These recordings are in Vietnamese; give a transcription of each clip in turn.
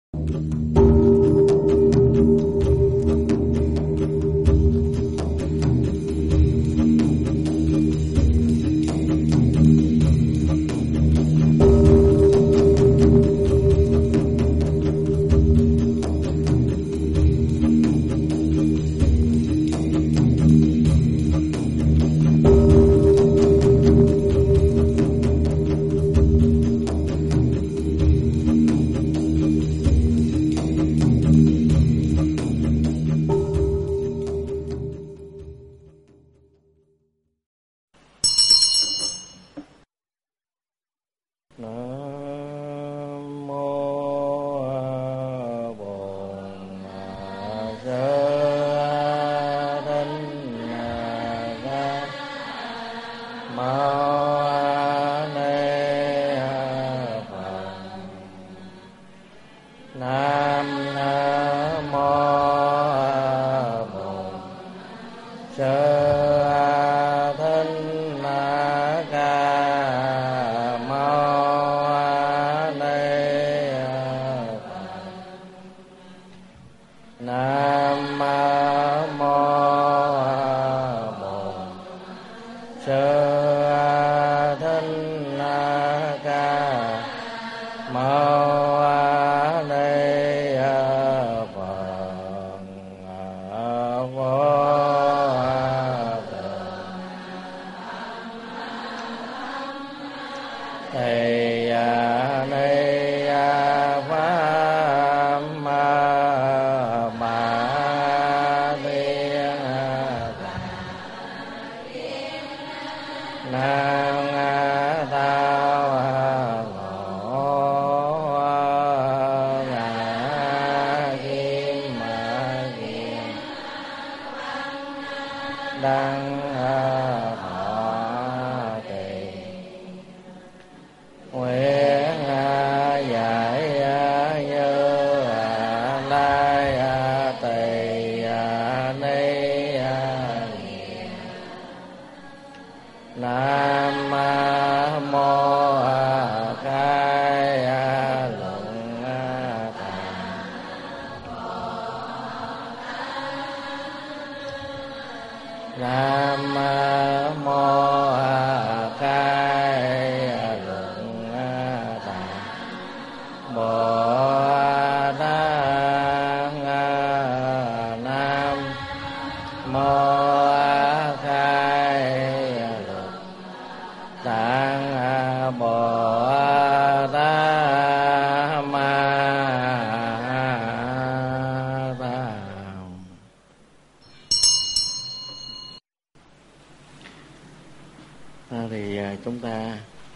Chúng ta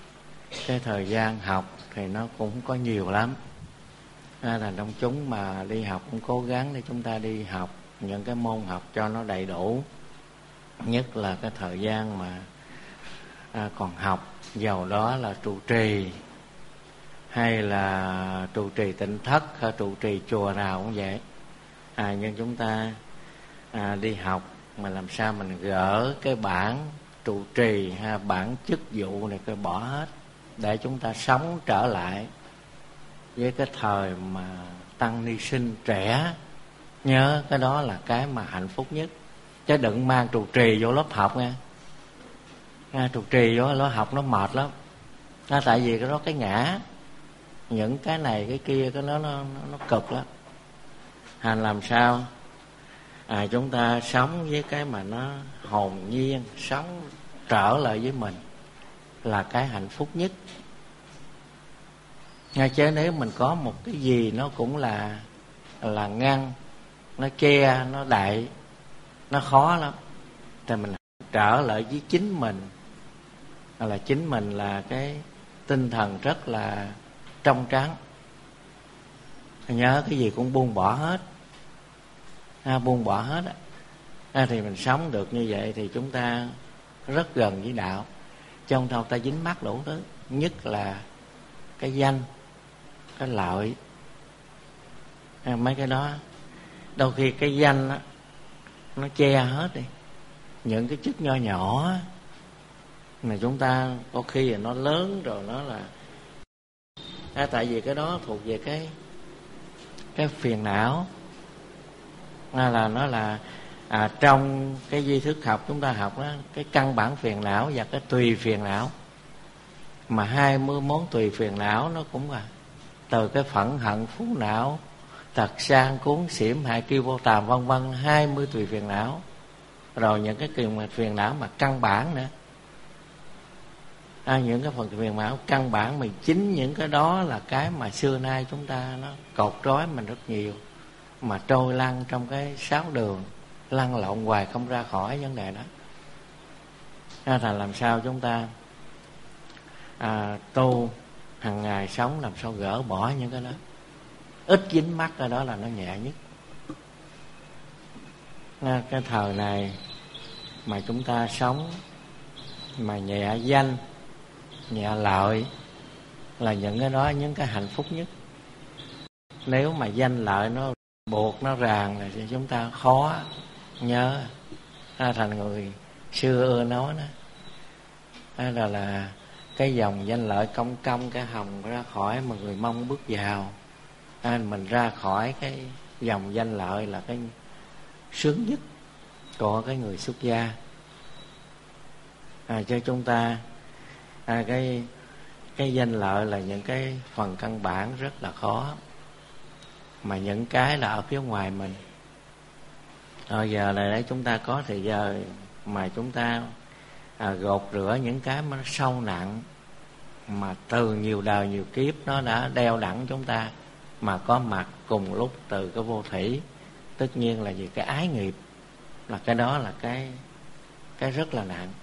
cái thời gian học thì nó cũng có nhiều lắm, là trong chúng mà đi học cũng cố gắng để chúng ta đi học những cái môn học cho nó đầy đủ, nhất là cái thời gian mà còn học, dầu đó là trụ trì hay là trụ trì tịnh thất hay trụ trì chùa nào cũng vậy. Nhưng chúng ta đi học mà làm sao mình gỡ cái bản trụ trì ha, bản chức vụ này cái bỏ hết để chúng ta sống trở lại với cái thời mà tăng ni sinh trẻ. Nhớ cái đó là cái mà hạnh phúc nhất, chứ đừng mang trụ trì vô lớp học nha. Trụ trì vô lớp học nó mệt lắm, tại vì cái đó cái ngã, những cái này cái kia cái nó cực lắm. Làm sao chúng ta sống với cái mà nó hồn nhiên, sống trở lại với mình là cái hạnh phúc nhất. Chứ nếu mình có một cái gì nó cũng là ngăn, nó che, nó đậy, nó khó lắm. Thì mình trở lại với chính mình, là chính mình là cái tinh thần rất là trong trắng. Nhớ cái gì cũng buông bỏ hết, buông bỏ hết thì mình sống được như vậy thì chúng ta rất gần với đạo. Trong đầu ta dính mắc đủ thứ, nhất là cái danh, cái lợi, mấy cái đó đôi khi cái danh đó, nó che hết đi những cái chức nho nhỏ mà chúng ta có khi là nó lớn rồi, nó là tại vì cái đó thuộc về cái phiền não. Là nó là trong cái duy thức học chúng ta học đó, cái căn bản phiền não và cái tùy phiền não. Mà 20 món tùy phiền não nó cũng là từ cái phẫn hận phú não, tật sang cuốn xỉm hại kiêu vô tàm vân vân, 20 tùy phiền não. Rồi những cái phiền não mà căn bản nữa, những cái phần phiền não căn bản mà chính những cái đó là cái mà xưa nay chúng ta nó cột trói mình rất nhiều, mà trôi lăn trong cái sáu đường, lăn lộn hoài không ra khỏi vấn đề đó. Thành làm sao chúng ta tu hàng ngày sống làm sao gỡ bỏ những cái đó, ít dính mắc ở đó là nó nhẹ nhất. Cái thời này mà chúng ta sống mà nhẹ danh nhẹ lợi là những cái đó, những cái hạnh phúc nhất. Nếu mà danh lợi nó buộc nó ràng là chúng ta khó nhớ. Thành người xưa ưa nói đó là cái dòng danh lợi công công cái hồng ra khỏi mà người mong bước vào. Mình ra khỏi cái dòng danh lợi là cái sướng nhất của cái người xuất gia. Cho chúng ta cái danh lợi là những cái phần căn bản rất là khó, mà những cái là ở phía ngoài mình. Giờ là để chúng ta có thời giờ mà chúng ta gột rửa những cái mà nó sâu nặng, mà từ nhiều đời nhiều kiếp nó đã đeo đẳng chúng ta, mà có mặt cùng lúc từ cái vô thủy. Tất nhiên là vì cái ái nghiệp, là cái đó là cái rất là nặng.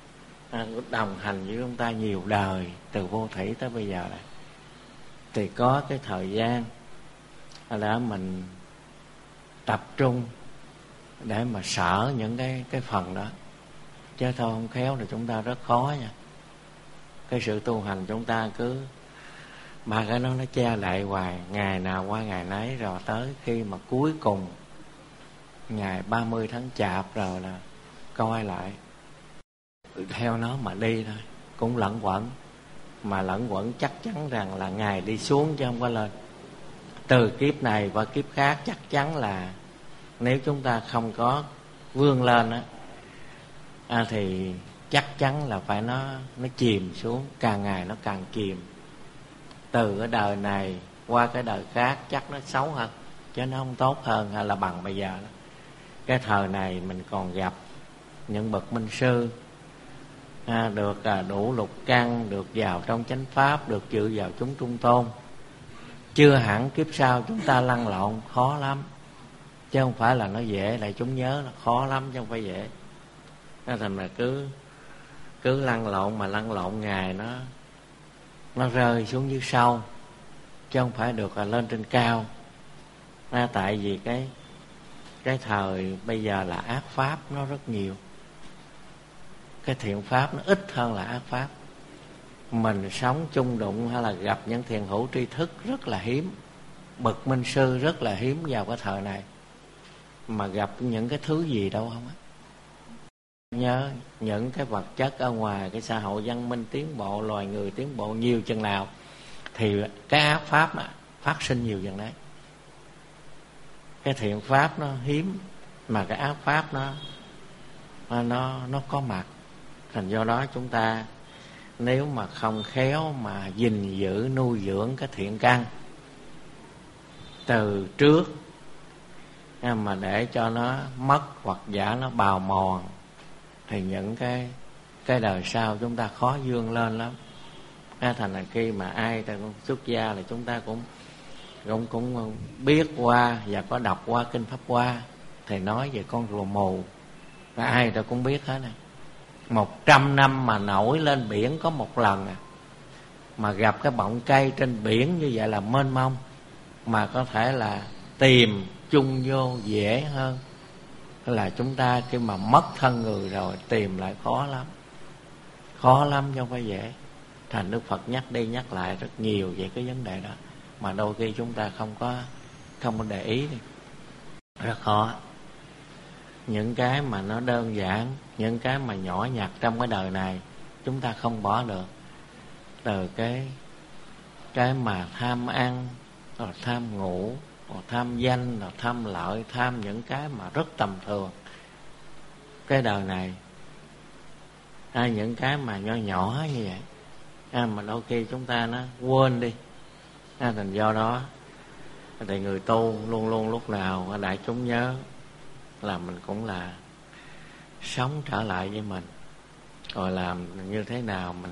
Đồng hành với chúng ta nhiều đời, từ vô thủy tới bây giờ này, thì có cái thời gian để mình tập trung để mà sợ những cái phần đó, chứ thôi không khéo thì chúng ta rất khó nha. Cái sự tu hành chúng ta cứ mà cái nó che lại hoài, ngày nào qua ngày nấy, rồi tới khi mà cuối cùng ngày 30 tháng Chạp rồi là coi lại, theo nó mà đi thôi, cũng lẫn quẩn. Mà lẫn quẩn chắc chắn rằng là ngày đi xuống chứ không có lên. Từ kiếp này qua kiếp khác chắc chắn là nếu chúng ta không có vươn lên á, thì chắc chắn là phải nó chìm xuống, càng ngày nó càng chìm. Từ cái đời này qua cái đời khác chắc nó xấu hơn, chứ nó không tốt hơn hay là bằng bây giờ đó. Cái thời này mình còn gặp những bậc minh sư, được đủ lục căn, được vào trong chánh pháp, được dự vào chúng trung tôn. Chưa hẳn kiếp sau chúng ta lăn lộn khó lắm, chứ không phải là nó dễ. Lại chúng nhớ là khó lắm chứ không phải dễ. Thành mà cứ lăn lộn, mà lăn lộn ngày nó rơi xuống dưới sâu, chứ không phải được là lên trên cao. Tại vì cái thời bây giờ là ác pháp nó rất nhiều, cái thiện pháp nó ít hơn là ác pháp. Mình sống chung đụng hay là gặp những thiền hữu tri thức rất là hiếm, bậc minh sư rất là hiếm vào cái thời này. Mà gặp những cái thứ gì đâu không á. Nhớ những cái vật chất ở ngoài, cái xã hội văn minh tiến bộ, loài người tiến bộ nhiều chừng nào thì cái ác pháp mà phát sinh nhiều chừng đấy. Cái thiện pháp nó hiếm, mà cái ác pháp nó có mặt. Thành do đó chúng ta nếu mà không khéo mà gìn giữ nuôi dưỡng cái thiện căn từ trước, mà để cho nó mất hoặc giả nó bào mòn, thì những cái đời sau chúng ta khó vươn lên lắm. Thành là khi mà ai ta cũng xuất gia là chúng ta cũng biết qua và có đọc qua kinh Pháp Hoa, thầy nói về con rùa mù, ai ta cũng biết hết này. 100 năm mà nổi lên biển có một lần mà gặp cái bọng cây trên biển như vậy là mênh mông, mà có thể là tìm chung vô dễ hơn là chúng ta khi mà mất thân người rồi tìm lại khó lắm chứ không phải dễ. Thành Đức Phật nhắc đi nhắc lại rất nhiều về cái vấn đề đó, mà đôi khi chúng ta không có để ý đi. Rất khó. Những cái mà nó đơn giản, những cái mà nhỏ nhặt trong cái đời này chúng ta không bỏ được. Từ cái mà tham ăn, rồi tham ngủ, tham danh, là tham lợi, tham những cái mà rất tầm thường cái đời này, những cái mà nho nhỏ như vậy, mà đôi khi chúng ta nó quên đi, thành do đó thì người tu luôn luôn lúc nào đại chúng nhớ là mình cũng là sống trở lại với mình, rồi làm như thế nào mình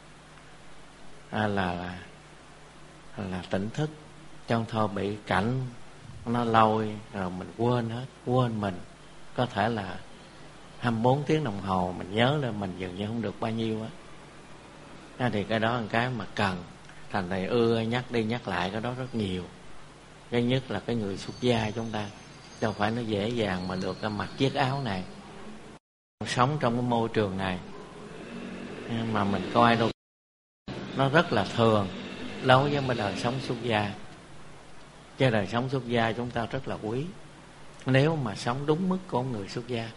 là tỉnh thức, trong thôi bị cảnh nó lôi rồi mình quên hết, quên mình. Có thể là 24 tiếng đồng hồ mình nhớ là mình dường như không được bao nhiêu á, thì cái đó là cái mà cần. Thành thầy ưa nhắc đi nhắc lại cái đó rất nhiều. Cái nhất là cái người xuất gia chúng ta đâu phải nó dễ dàng mà được mặc chiếc áo này, sống trong cái môi trường này, mà mình coi đâu nó rất là thường đối với đời sống xuất gia. Chứ đời sống xuất gia chúng ta rất là quý, nếu mà sống đúng mức của người xuất gia.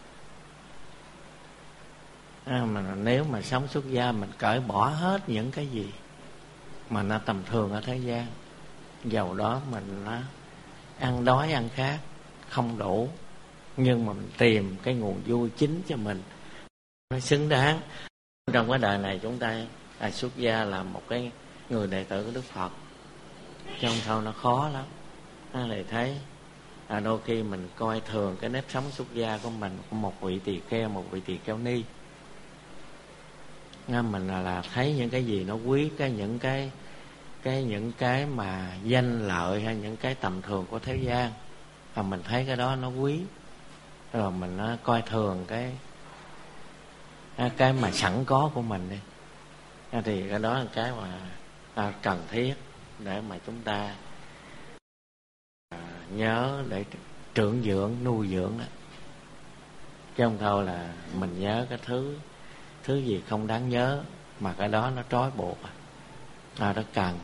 Mà nếu mà sống xuất gia mình cởi bỏ hết những cái gì mà nó tầm thường ở thế gian, dầu đó mình nó ăn đói ăn khát không đủ, nhưng mà mình tìm cái nguồn vui chính cho mình nó xứng đáng. Trong cái đời này chúng ta xuất gia là một cái người đệ tử của Đức Phật, trong thâu nó khó lắm. Thì thấy đôi khi mình coi thường cái nếp sống xuất gia của mình, của một vị tỳ kheo, một vị tỳ kheo ni. Mình là thấy những cái gì nó quý, những cái mà danh lợi hay những cái tầm thường của thế gian, và mình thấy cái đó nó quý, rồi mình nó coi thường cái mà sẵn có của mình đi. Thì cái đó là cái mà cần thiết để mà chúng ta nhớ để trưởng dưỡng, nuôi dưỡng đó. Chứ không thôi là mình nhớ cái thứ gì không đáng nhớ, mà cái đó nó trói buộc, rất cần.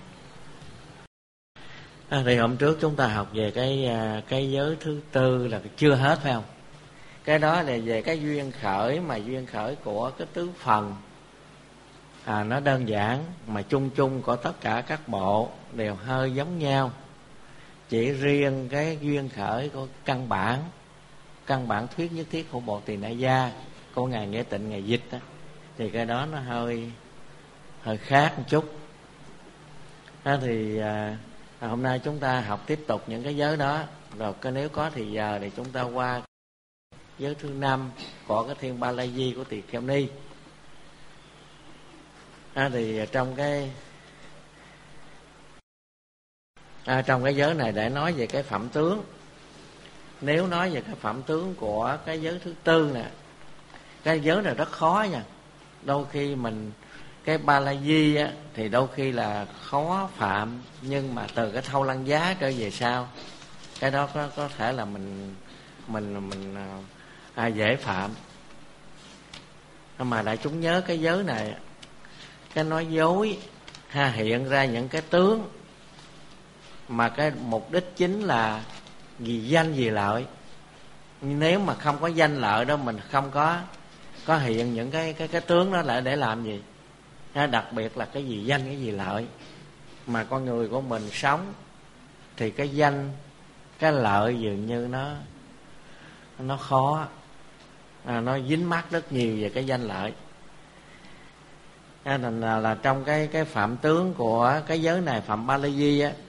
Thì hôm trước chúng ta học về cái giới thứ tư là chưa hết, phải không? Cái đó là về cái duyên khởi, mà duyên khởi của cái tứ phần. Nó đơn giản mà chung chung của tất cả các bộ đều hơi giống nhau. Chỉ riêng cái duyên khởi của căn bản thuyết nhất thiết của bộ Tỳ Na Gia của ngài Nghĩa Tịnh ngài dịch đó, thì cái đó nó hơi khác một chút. Thì hôm nay chúng ta học tiếp tục những cái giới đó, rồi nếu có thì giờ thì chúng ta qua giới thứ 5 của cái Thiên Ba La Di của Tỳ Kheo Ni. Thì trong cái giới này để nói về cái phẩm tướng. Nếu nói về cái phẩm tướng của cái giới thứ tư nè, cái giới này rất khó nha. Đôi khi cái Ba La Di á, thì đôi khi là khó phạm, nhưng mà từ cái Thâu Lăng Giá trở về sau, cái đó có thể là mình dễ phạm. Mà đại chúng nhớ cái giới này, cái nói dối hiện ra những cái tướng mà cái mục đích chính là vì danh vì lợi. Nếu mà không có danh lợi đó, mình không có hiện những cái tướng đó lại để làm gì? Đặc biệt là cái gì danh, cái gì lợi. Mà con người của mình sống thì cái danh, cái lợi dường như nó khó, nó dính mắc rất nhiều về cái danh lợi. Thành là trong cái phạm tướng của cái giới này, phạm Ba La Di á,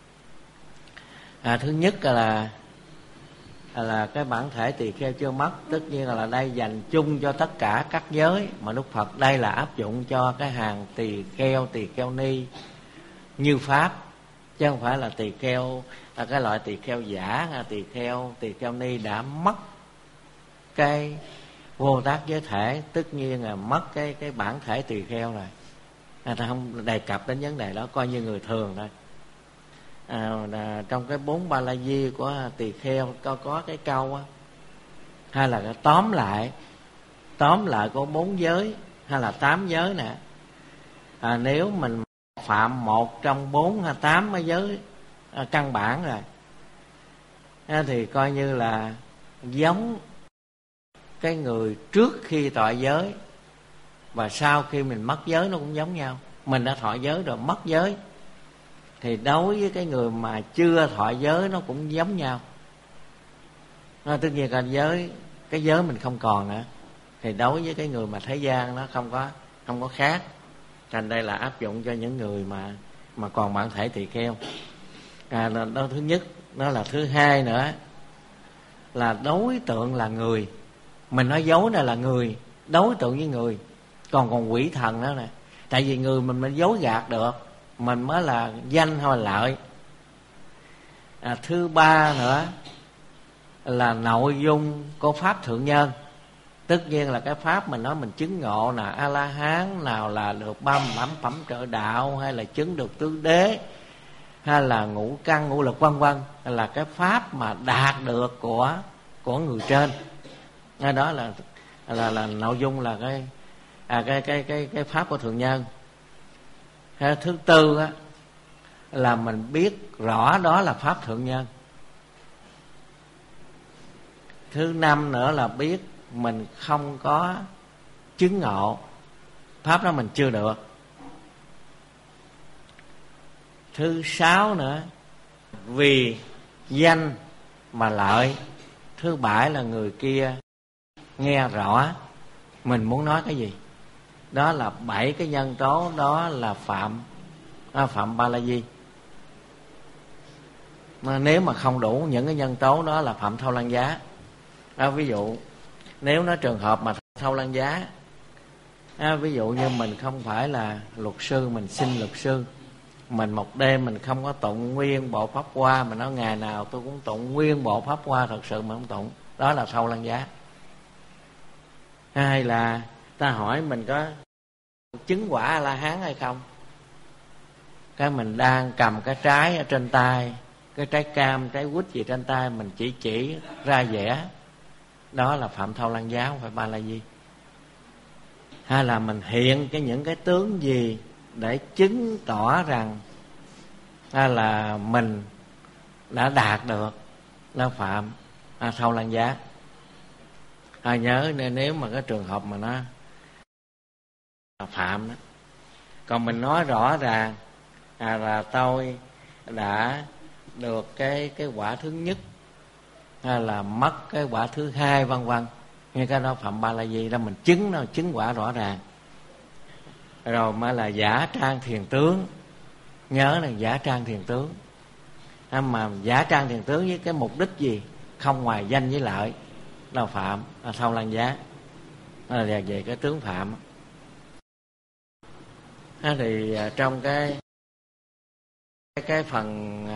thứ nhất là cái bản thể tỳ kheo chưa mất. Tất nhiên là đây dành chung cho tất cả các giới, mà Đức Phật đây là áp dụng cho cái hàng tỳ kheo ni như pháp, chứ không phải là tỳ kheo cái loại tỳ kheo giả, tỳ kheo ni đã mất cái vô tác giới thể, tất nhiên là mất cái bản thể tỳ kheo rồi. Ta không đề cập đến vấn đề đó, coi như người thường thôi. Trong cái 4 Ba La Di của tỳ kheo có cái câu á, hay là cái tóm lại của 4 giới hay là 8 giới nè. Nếu mình phạm một trong 4 hay 8 cái giới căn bản rồi, thì coi như là giống cái người trước khi thọ giới và sau khi mình mất giới nó cũng giống nhau. Mình đã thọ giới rồi mất giới thì đối với cái người mà chưa thọ giới nó cũng giống nhau. Tất nhiên cái giới mình không còn nữa, thì đối với cái người mà thế gian nó không có khác. Thành đây là áp dụng cho những người mà còn bản thể tỳ kheo. Đó thứ nhất. Đó là thứ hai nữa là đối tượng là người. Mình nói dối này là người, đối tượng với người. Còn quỷ thần đó nè. Tại vì người mình dối gạt được, mình mới là danh hay là lợi. Thứ ba nữa là nội dung của pháp thượng nhân. Tất nhiên là cái pháp mình nói mình chứng ngộ là A La Hán, nào là được 38 phẩm trợ đạo, hay là chứng được tứ đế, hay là ngũ căn ngũ lực vân vân, là cái pháp mà đạt được của người trên. Đó là nội dung là cái pháp của thượng nhân. Thứ tư á, là mình biết rõ đó là pháp thượng nhân. Thứ năm nữa là biết mình không có chứng ngộ, pháp đó mình chưa được. Thứ sáu nữa, vì danh mà lợi. Thứ bảy là người kia nghe rõ mình muốn nói cái gì. Đó là 7 cái nhân tố. Đó là phạm ba la di. Nếu mà không đủ những cái nhân tố đó là phạm thâu lăng giá. Ví dụ nếu nó trường hợp mà thâu lăng giá, ví dụ như mình không phải là luật sư, mình xin luật sư, mình một đêm mình không có tụng nguyên bộ pháp hoa, mà nói ngày nào tôi cũng tụng nguyên bộ pháp hoa, thật sự mà không tụng, đó là thâu lăng giá. Hay là ta hỏi mình có chứng quả A La Hán hay không, cái mình đang cầm cái trái ở trên tay, cái trái cam, trái quýt gì trên tay, mình chỉ ra vẽ, đó là phạm thâu lăng giá, không phải ba la di. Hay là mình hiện những cái tướng gì để chứng tỏ rằng là mình đã đạt được, là phạm thâu lăng giá. Nhớ nên nếu mà cái trường hợp mà nó là phạm đó. Còn mình nói rõ ràng là tôi đã được cái quả thứ nhất, hay là mất cái quả thứ hai, vân vân, như cái đó phạm ba la di, đó mình chứng quả rõ ràng. Rồi mới là giả trang thiền tướng. Nhớ là giả trang thiền tướng. Mà giả trang thiền tướng với cái mục đích gì? Không ngoài danh với lợi, là phạm thâu lăng giá. Đó là về cái tướng phạm. Thì trong cái phần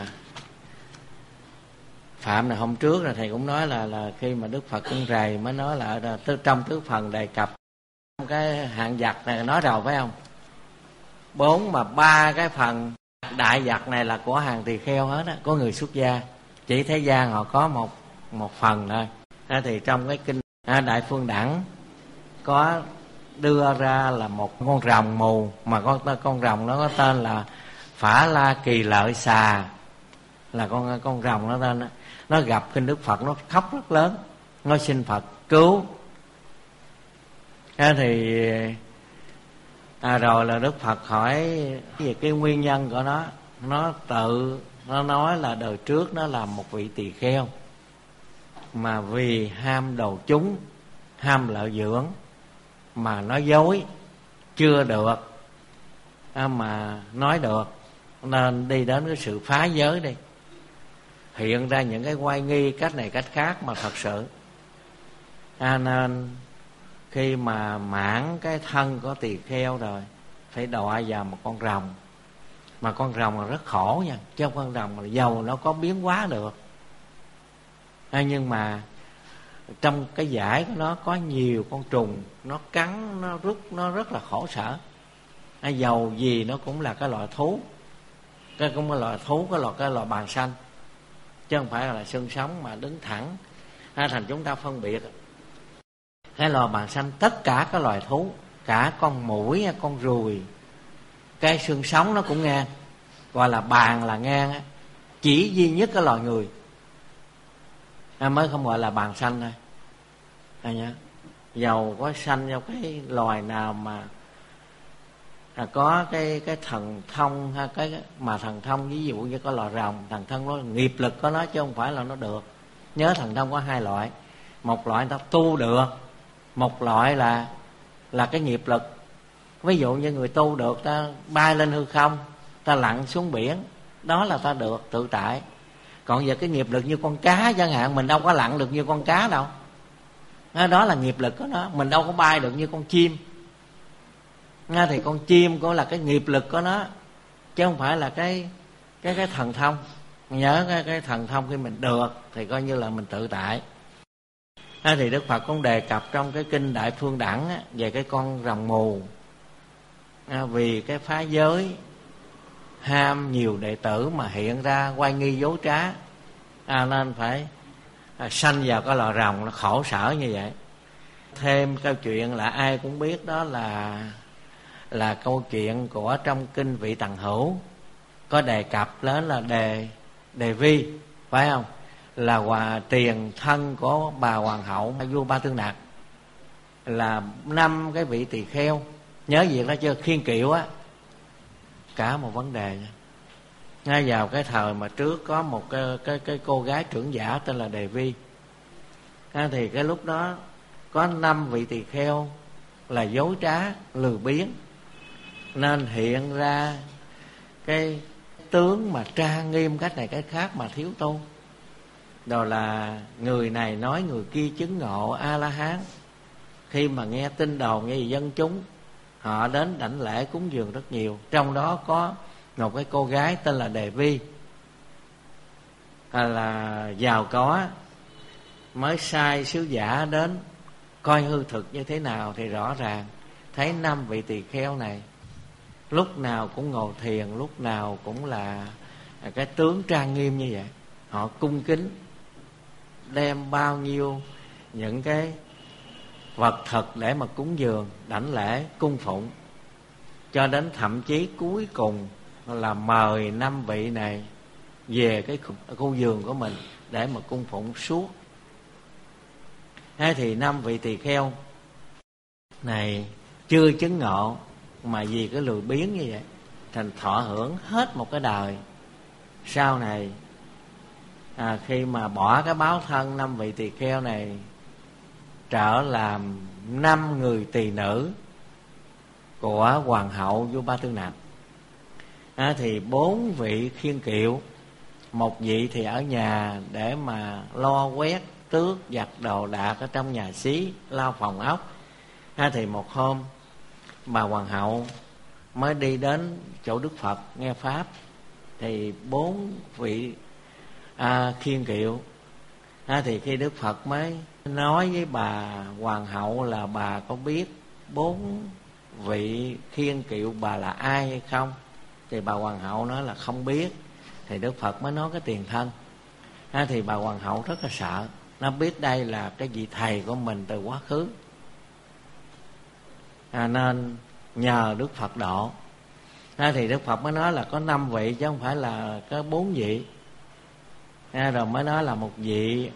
phạm này hôm trước là thầy cũng nói là khi mà Đức Phật Cưng Rầy mới nói là trong tứ phần đề cập cái hạng giặc này, nói rồi phải không? 3 cái phần đại giặc này là của hàng tỳ kheo hết á, có người xuất gia. Chỉ thế gian họ có một phần thôi. Thì trong cái kinh Đại Phương Đẳng có đưa ra là một con rồng mù, mà con rồng nó có tên là Phả La Kỳ Lợi Xà, là con rồng nó tên đó. Nó gặp kinh Đức Phật, nó khóc rất lớn, nó xin Phật cứu. Thì rồi là Đức Phật hỏi về cái nguyên nhân của nó nói là đời trước nó là một vị tỳ kheo, mà vì ham đồ chúng, ham lợi dưỡng, mà nói dối chưa được, mà nói được, nên đi đến cái sự phá giới đi, hiện ra những cái oai nghi cách này cách khác mà thật sự. Nên khi mà mãn cái thân của tỳ kheo rồi, phải đọa vào một con rồng. Mà con rồng là rất khổ nha, chứ con rồng là dầu nó có biến hóa được, nhưng mà trong cái giải của nó có nhiều con trùng, nó cắn, nó rút, nó rất là khổ sở. Dầu gì nó cũng là cái loại thú, cái loại bàn xanh, chứ không phải là xương sống mà đứng thẳng. Thành chúng ta phân biệt cái loài bàn xanh, tất cả các loài thú, cả con muỗi, con ruồi, cái xương sống nó cũng ngang, gọi là bàn là ngang á. Chỉ duy nhất cái loài người mới không gọi là bàn xanh thôi. Dầu có xanh vào cái loài nào mà có cái thần thông ha, cái mà thần thông ví dụ như có lò rồng, thần thông nó nghiệp lực của nó chứ không phải là nó được. Nhớ thần thông có hai loại, một loại người ta tu được, một loại là cái nghiệp lực. Ví dụ như người tu được, ta bay lên hư không, ta lặn xuống biển, đó là ta được tự tại. Còn giờ cái nghiệp lực như con cá chẳng hạn, mình đâu có lặn được như con cá đâu, đó là nghiệp lực của nó. Mình đâu có bay được như con chim, thì con chim cũng là cái nghiệp lực của nó, chứ không phải là cái thần thông. Nhớ cái thần thông khi mình được thì coi như là mình tự tại. Thì Đức Phật cũng đề cập trong cái kinh Đại Phương Đẳng về cái con rồng mù, vì cái phá giới ham nhiều đệ tử mà hiện ra oai nghi dối trá, nên phải sanh vào cái lò rồng, nó khổ sở như vậy. Thêm câu chuyện là ai cũng biết, đó là câu chuyện của trong kinh Vị Tần Hữu, có đề cập đến là Đề Vi, phải không? Là tiền thân của bà hoàng hậu vua Ba Tư Nặc, là 5 cái vị tỳ kheo. Nhớ việc đó chưa? Khiên kiệu á, cả một vấn đề. Ngay vào cái thời mà trước có một cái cô gái trưởng giả tên là Đề Vi, thì cái lúc đó có 5 vị tỳ kheo là dối trá lười biếng, nên hiện ra cái tướng mà trang nghiêm cách này cách khác mà thiếu tu. Đó là người này nói người kia chứng ngộ A-la-hán. Khi mà nghe tin đồn như dân chúng, họ đến đảnh lễ cúng dường rất nhiều. Trong đó có một cái cô gái tên là Đề Vi, là giàu có, mới sai sứ giả đến coi hư thực như thế nào. Thì rõ ràng thấy 5 vị tỳ kheo này lúc nào cũng ngồi thiền, lúc nào cũng là cái tướng trang nghiêm như vậy. Họ cung kính đem bao nhiêu những cái vật thực để mà cúng dường, đảnh lễ, cung phụng, cho đến thậm chí cuối cùng là mời 5 vị này về cái khu vườn của mình để mà cung phụng suốt. Thì 5 vị tỳ kheo này chưa chứng ngộ, mà vì cái lười biếng như vậy thành thọ hưởng hết một cái đời. Sau này khi mà bỏ cái báo thân 5 vị tỳ kheo này, trở làm 5 người tỳ nữ của hoàng hậu vua Ba Tư Nặc, thì 4 vị khiên kiệu, một vị thì ở nhà để mà lo quét tước giặt đồ đạc ở trong nhà xí, lau phòng ốc. Thì một hôm bà hoàng hậu mới đi đến chỗ Đức Phật nghe pháp, thì 4 vị khiên kiệu, thì khi Đức Phật mới nói với bà hoàng hậu là bà có biết 4 vị khiên kiệu bà là ai hay không? Thì bà hoàng hậu nói là không biết. Thì Đức Phật mới nói cái tiền thân. Thì bà hoàng hậu rất là sợ, nó biết đây là cái vị thầy của mình từ quá khứ, nên nhờ Đức Phật độ. Thì Đức Phật mới nói là có 5 vị chứ không phải là có 4 vị. Rồi mới nói là một vị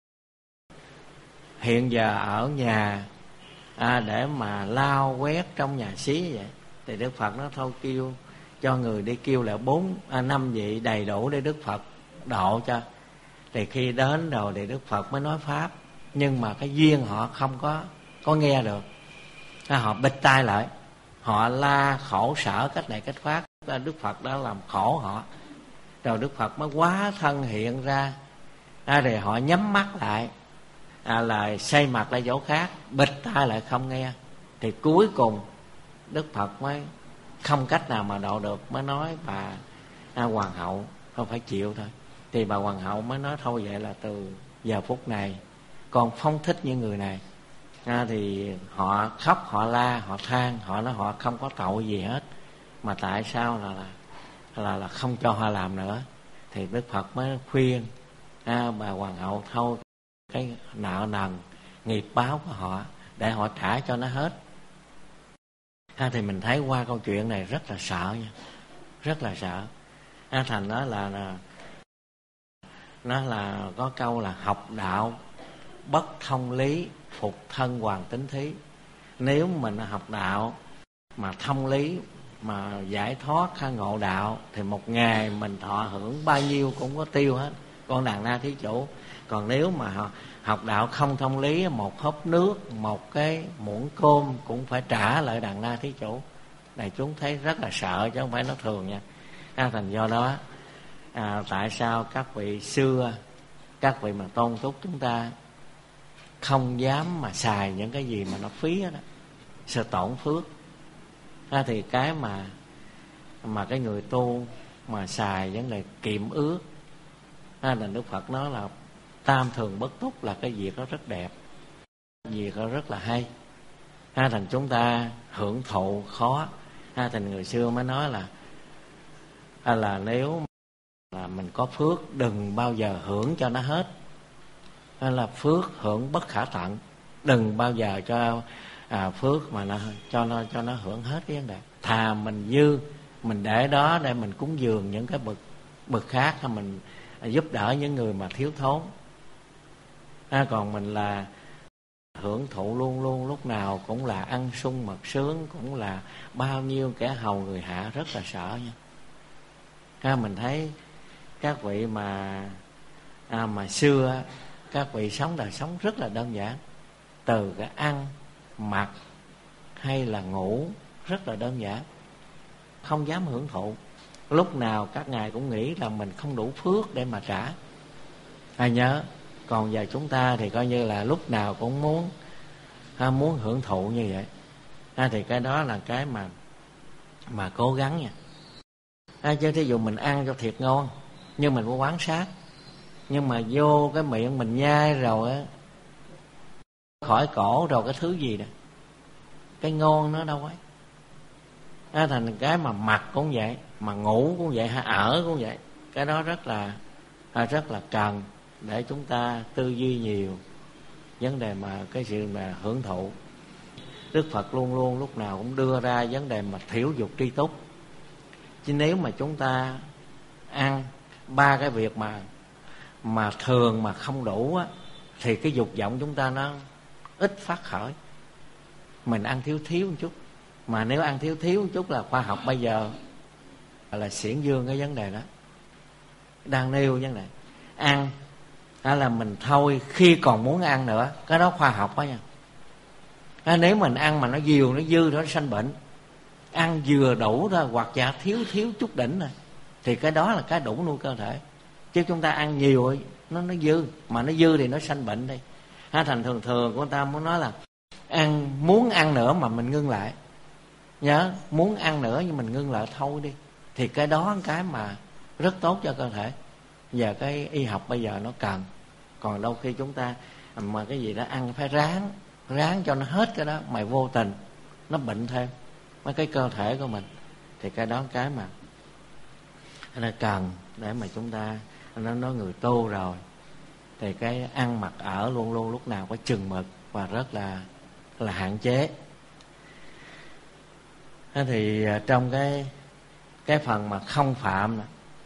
hiện giờ ở nhà để mà lau quét trong nhà xí vậy. Thì Đức Phật nói thôi kêu cho người đi kêu lại 5 vị đầy đủ để Đức Phật độ cho. Thì khi đến rồi thì Đức Phật mới nói pháp, nhưng mà cái duyên họ không có nghe được. Họ bịt tai lại, họ la khổ sở cách này cách khác. Đức Phật đã làm khổ họ. Rồi Đức Phật mới hóa thân hiện ra, rồi họ nhắm mắt lại, là xoay mặt lại chỗ khác, bịt tai lại không nghe. Thì cuối cùng Đức Phật mới không cách nào mà độ được, mới nói bà hoàng hậu không phải chịu thôi. Thì bà hoàng hậu mới nói thôi vậy là từ giờ phút này con phóng thích những người này. Thì họ khóc, họ la, họ than, họ nói họ không có tội gì hết, mà tại sao là không cho họ làm nữa. Thì Đức Phật mới khuyên bà hoàng hậu thôi cái nợ nần nghiệp báo của họ để họ trả cho nó hết. Thì mình thấy qua câu chuyện này rất là sợ nha, rất là sợ. Thành đó là nó là có câu là học đạo bất thông lý, phục thân hoàng tính thí. Nếu mình học đạo mà thông lý mà giải thoát hay ngộ đạo thì một ngày mình thọ hưởng bao nhiêu cũng có tiêu hết, con đàn na thí chủ. Còn nếu mà học đạo không thông lý, một hớp nước, một cái muỗng cơm cũng phải trả lại đàn na thí chủ. Này chúng thấy rất là sợ chứ không phải nói thường nha. Thành do đó tại sao các vị xưa, các vị mà tôn túc chúng ta không dám mà xài những cái gì mà nó phí đó, sợ tổn phước. Thì cái mà cái người tu mà xài vấn đề kiệm ước, là Đức Phật nói là tam thường bất túc, là cái việc đó rất đẹp, việc đó rất là hay. Thành chúng ta hưởng thụ khó. Thành người xưa mới nói là nếu là mình có phước đừng bao giờ hưởng cho nó hết. Là phước hưởng bất khả tận, đừng bao giờ cho phước mà nó cho nó hưởng hết cái vấn đề. Thà mình dư mình để đó để mình cúng dường những cái bậc khác, hay mình giúp đỡ những người mà thiếu thốn. Còn mình là hưởng thụ luôn luôn, lúc nào cũng là ăn sung mặc sướng, cũng là bao nhiêu kẻ hầu người hạ, rất là sợ nha. Mình thấy các vị mà xưa các vị sống đời sống rất là đơn giản, từ cái ăn mặc hay là ngủ rất là đơn giản, không dám hưởng thụ. Lúc nào các ngài cũng nghĩ là mình không đủ phước để mà trả. Nhớ. Còn giờ chúng ta thì coi như là lúc nào cũng muốn hưởng thụ như vậy. Thì cái đó là cái mà cố gắng nha. Chứ thí dụ mình ăn cho thiệt ngon, nhưng mình có quán sát, nhưng mà vô cái miệng mình nhai rồi á, khỏi cổ rồi cái thứ gì đó, cái ngon nó đâu ấy. Thành cái mà mặc cũng vậy, mà ngủ cũng vậy, hay ở cũng vậy. Cái đó rất là cần để chúng ta tư duy nhiều vấn đề mà cái sự mà hưởng thụ. Đức Phật luôn luôn lúc nào cũng đưa ra vấn đề mà thiểu dục tri túc. Chứ nếu mà chúng ta ăn ba cái việc mà thường mà không đủ á, thì cái dục vọng chúng ta nó ít phát khởi. Mình ăn thiếu một chút. Mà nếu ăn thiếu một chút là khoa học bây giờ là xiển dương cái vấn đề đó, đang nêu vấn đề ăn là mình thôi khi còn muốn ăn nữa. Cái đó khoa học đó nha. Nếu mình ăn mà nó nhiều, nó dư, nó sanh bệnh. Ăn vừa đủ thôi, hoặc giả thiếu chút đỉnh rồi, thì cái đó là cái đủ nuôi cơ thể. Chứ chúng ta ăn nhiều nó dư, mà nó dư thì nó sanh bệnh đi. Thành thường của người ta muốn nói là muốn ăn nữa mà mình ngưng lại. Nhớ, muốn ăn nữa nhưng mình ngưng lại thôi đi, thì cái đó cái mà rất tốt cho cơ thể. Giờ cái y học bây giờ nó cần. Còn đôi khi chúng ta mà cái gì đó ăn phải ráng cho nó hết cái đó, mày vô tình nó bệnh thêm mấy cái cơ thể của mình. Thì cái đó cái mà nó cần để mà chúng ta, nó nói người tu rồi thì cái ăn mặc ở luôn luôn lúc nào có chừng mực và rất là hạn chế. Thì trong cái phần mà không phạm,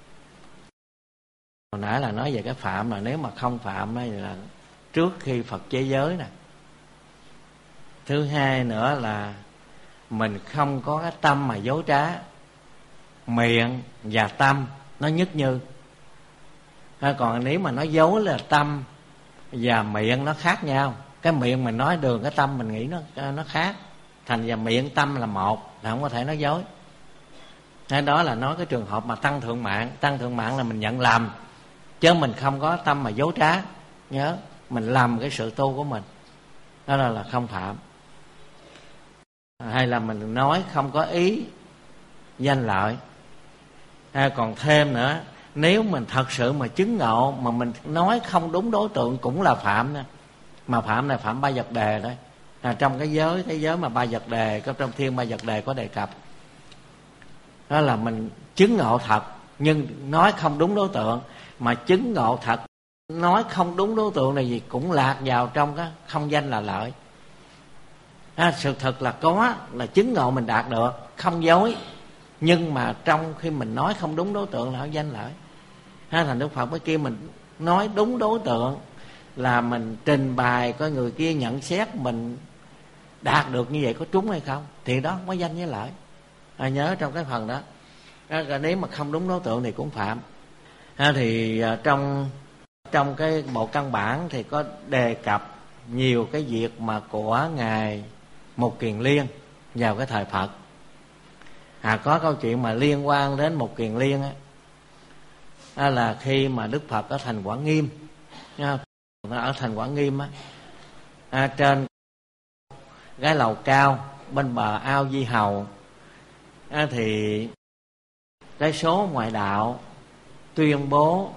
hồi nãy là nói về cái phạm, là nếu mà không phạm ấy là trước khi Phật chế giới nè. Thứ hai nữa là mình không có cái tâm mà dối trá, miệng và tâm nó nhất như. Còn nếu mà nó dối là tâm và miệng nó khác nhau. Cái miệng mình nói đường, cái tâm mình nghĩ nó khác. Thành ra miệng tâm là một, là không có thể nói dối. Đó là nói cái trường hợp mà tăng thượng mạng. Tăng thượng mạng là mình nhận lầm, chứ mình không có tâm mà dối trá. Nhớ, mình lầm cái sự tu của mình. Đó là không phạm. Hay là mình nói không có ý danh lợi. Còn thêm nữa, nếu mình thật sự mà chứng ngộ mà mình nói không đúng đối tượng cũng là phạm nữa. Mà phạm này phạm ba vật đề đấy. Trong cái giới mà ba vật đề, có trong thiên ba vật đề có đề cập. Đó là mình chứng ngộ thật nhưng nói không đúng đối tượng. Mà chứng ngộ thật nói không đúng đối tượng này gì cũng lạc vào trong cái không danh là lợi. Sự thật là có, là chứng ngộ mình đạt được, không dối. Nhưng mà trong khi mình nói không đúng đối tượng là danh lợi. Thành Đức Phật mới kêu mình nói đúng đối tượng, là mình trình bày coi người kia nhận xét mình đạt được như vậy có trúng hay không, thì đó không có danh với lợi. nhớ trong cái phần đó. Nếu mà không đúng đối tượng thì cũng phạm. Thì trong cái bộ căn bản thì có đề cập nhiều cái việc mà của ngài Mục Kiền Liên vào cái thời Phật. Có câu chuyện mà liên quan đến Mục Kiền Liên là khi mà Đức Phật ở thành Quảng Nghiêm, ở thành Quảng Nghiêm trên cái lầu cao bên bờ ao Di Hầu, thì cái số ngoại đạo tuyên bố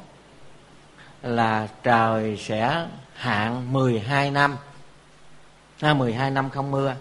là trời sẽ hạn 12 năm, 12 năm không mưa.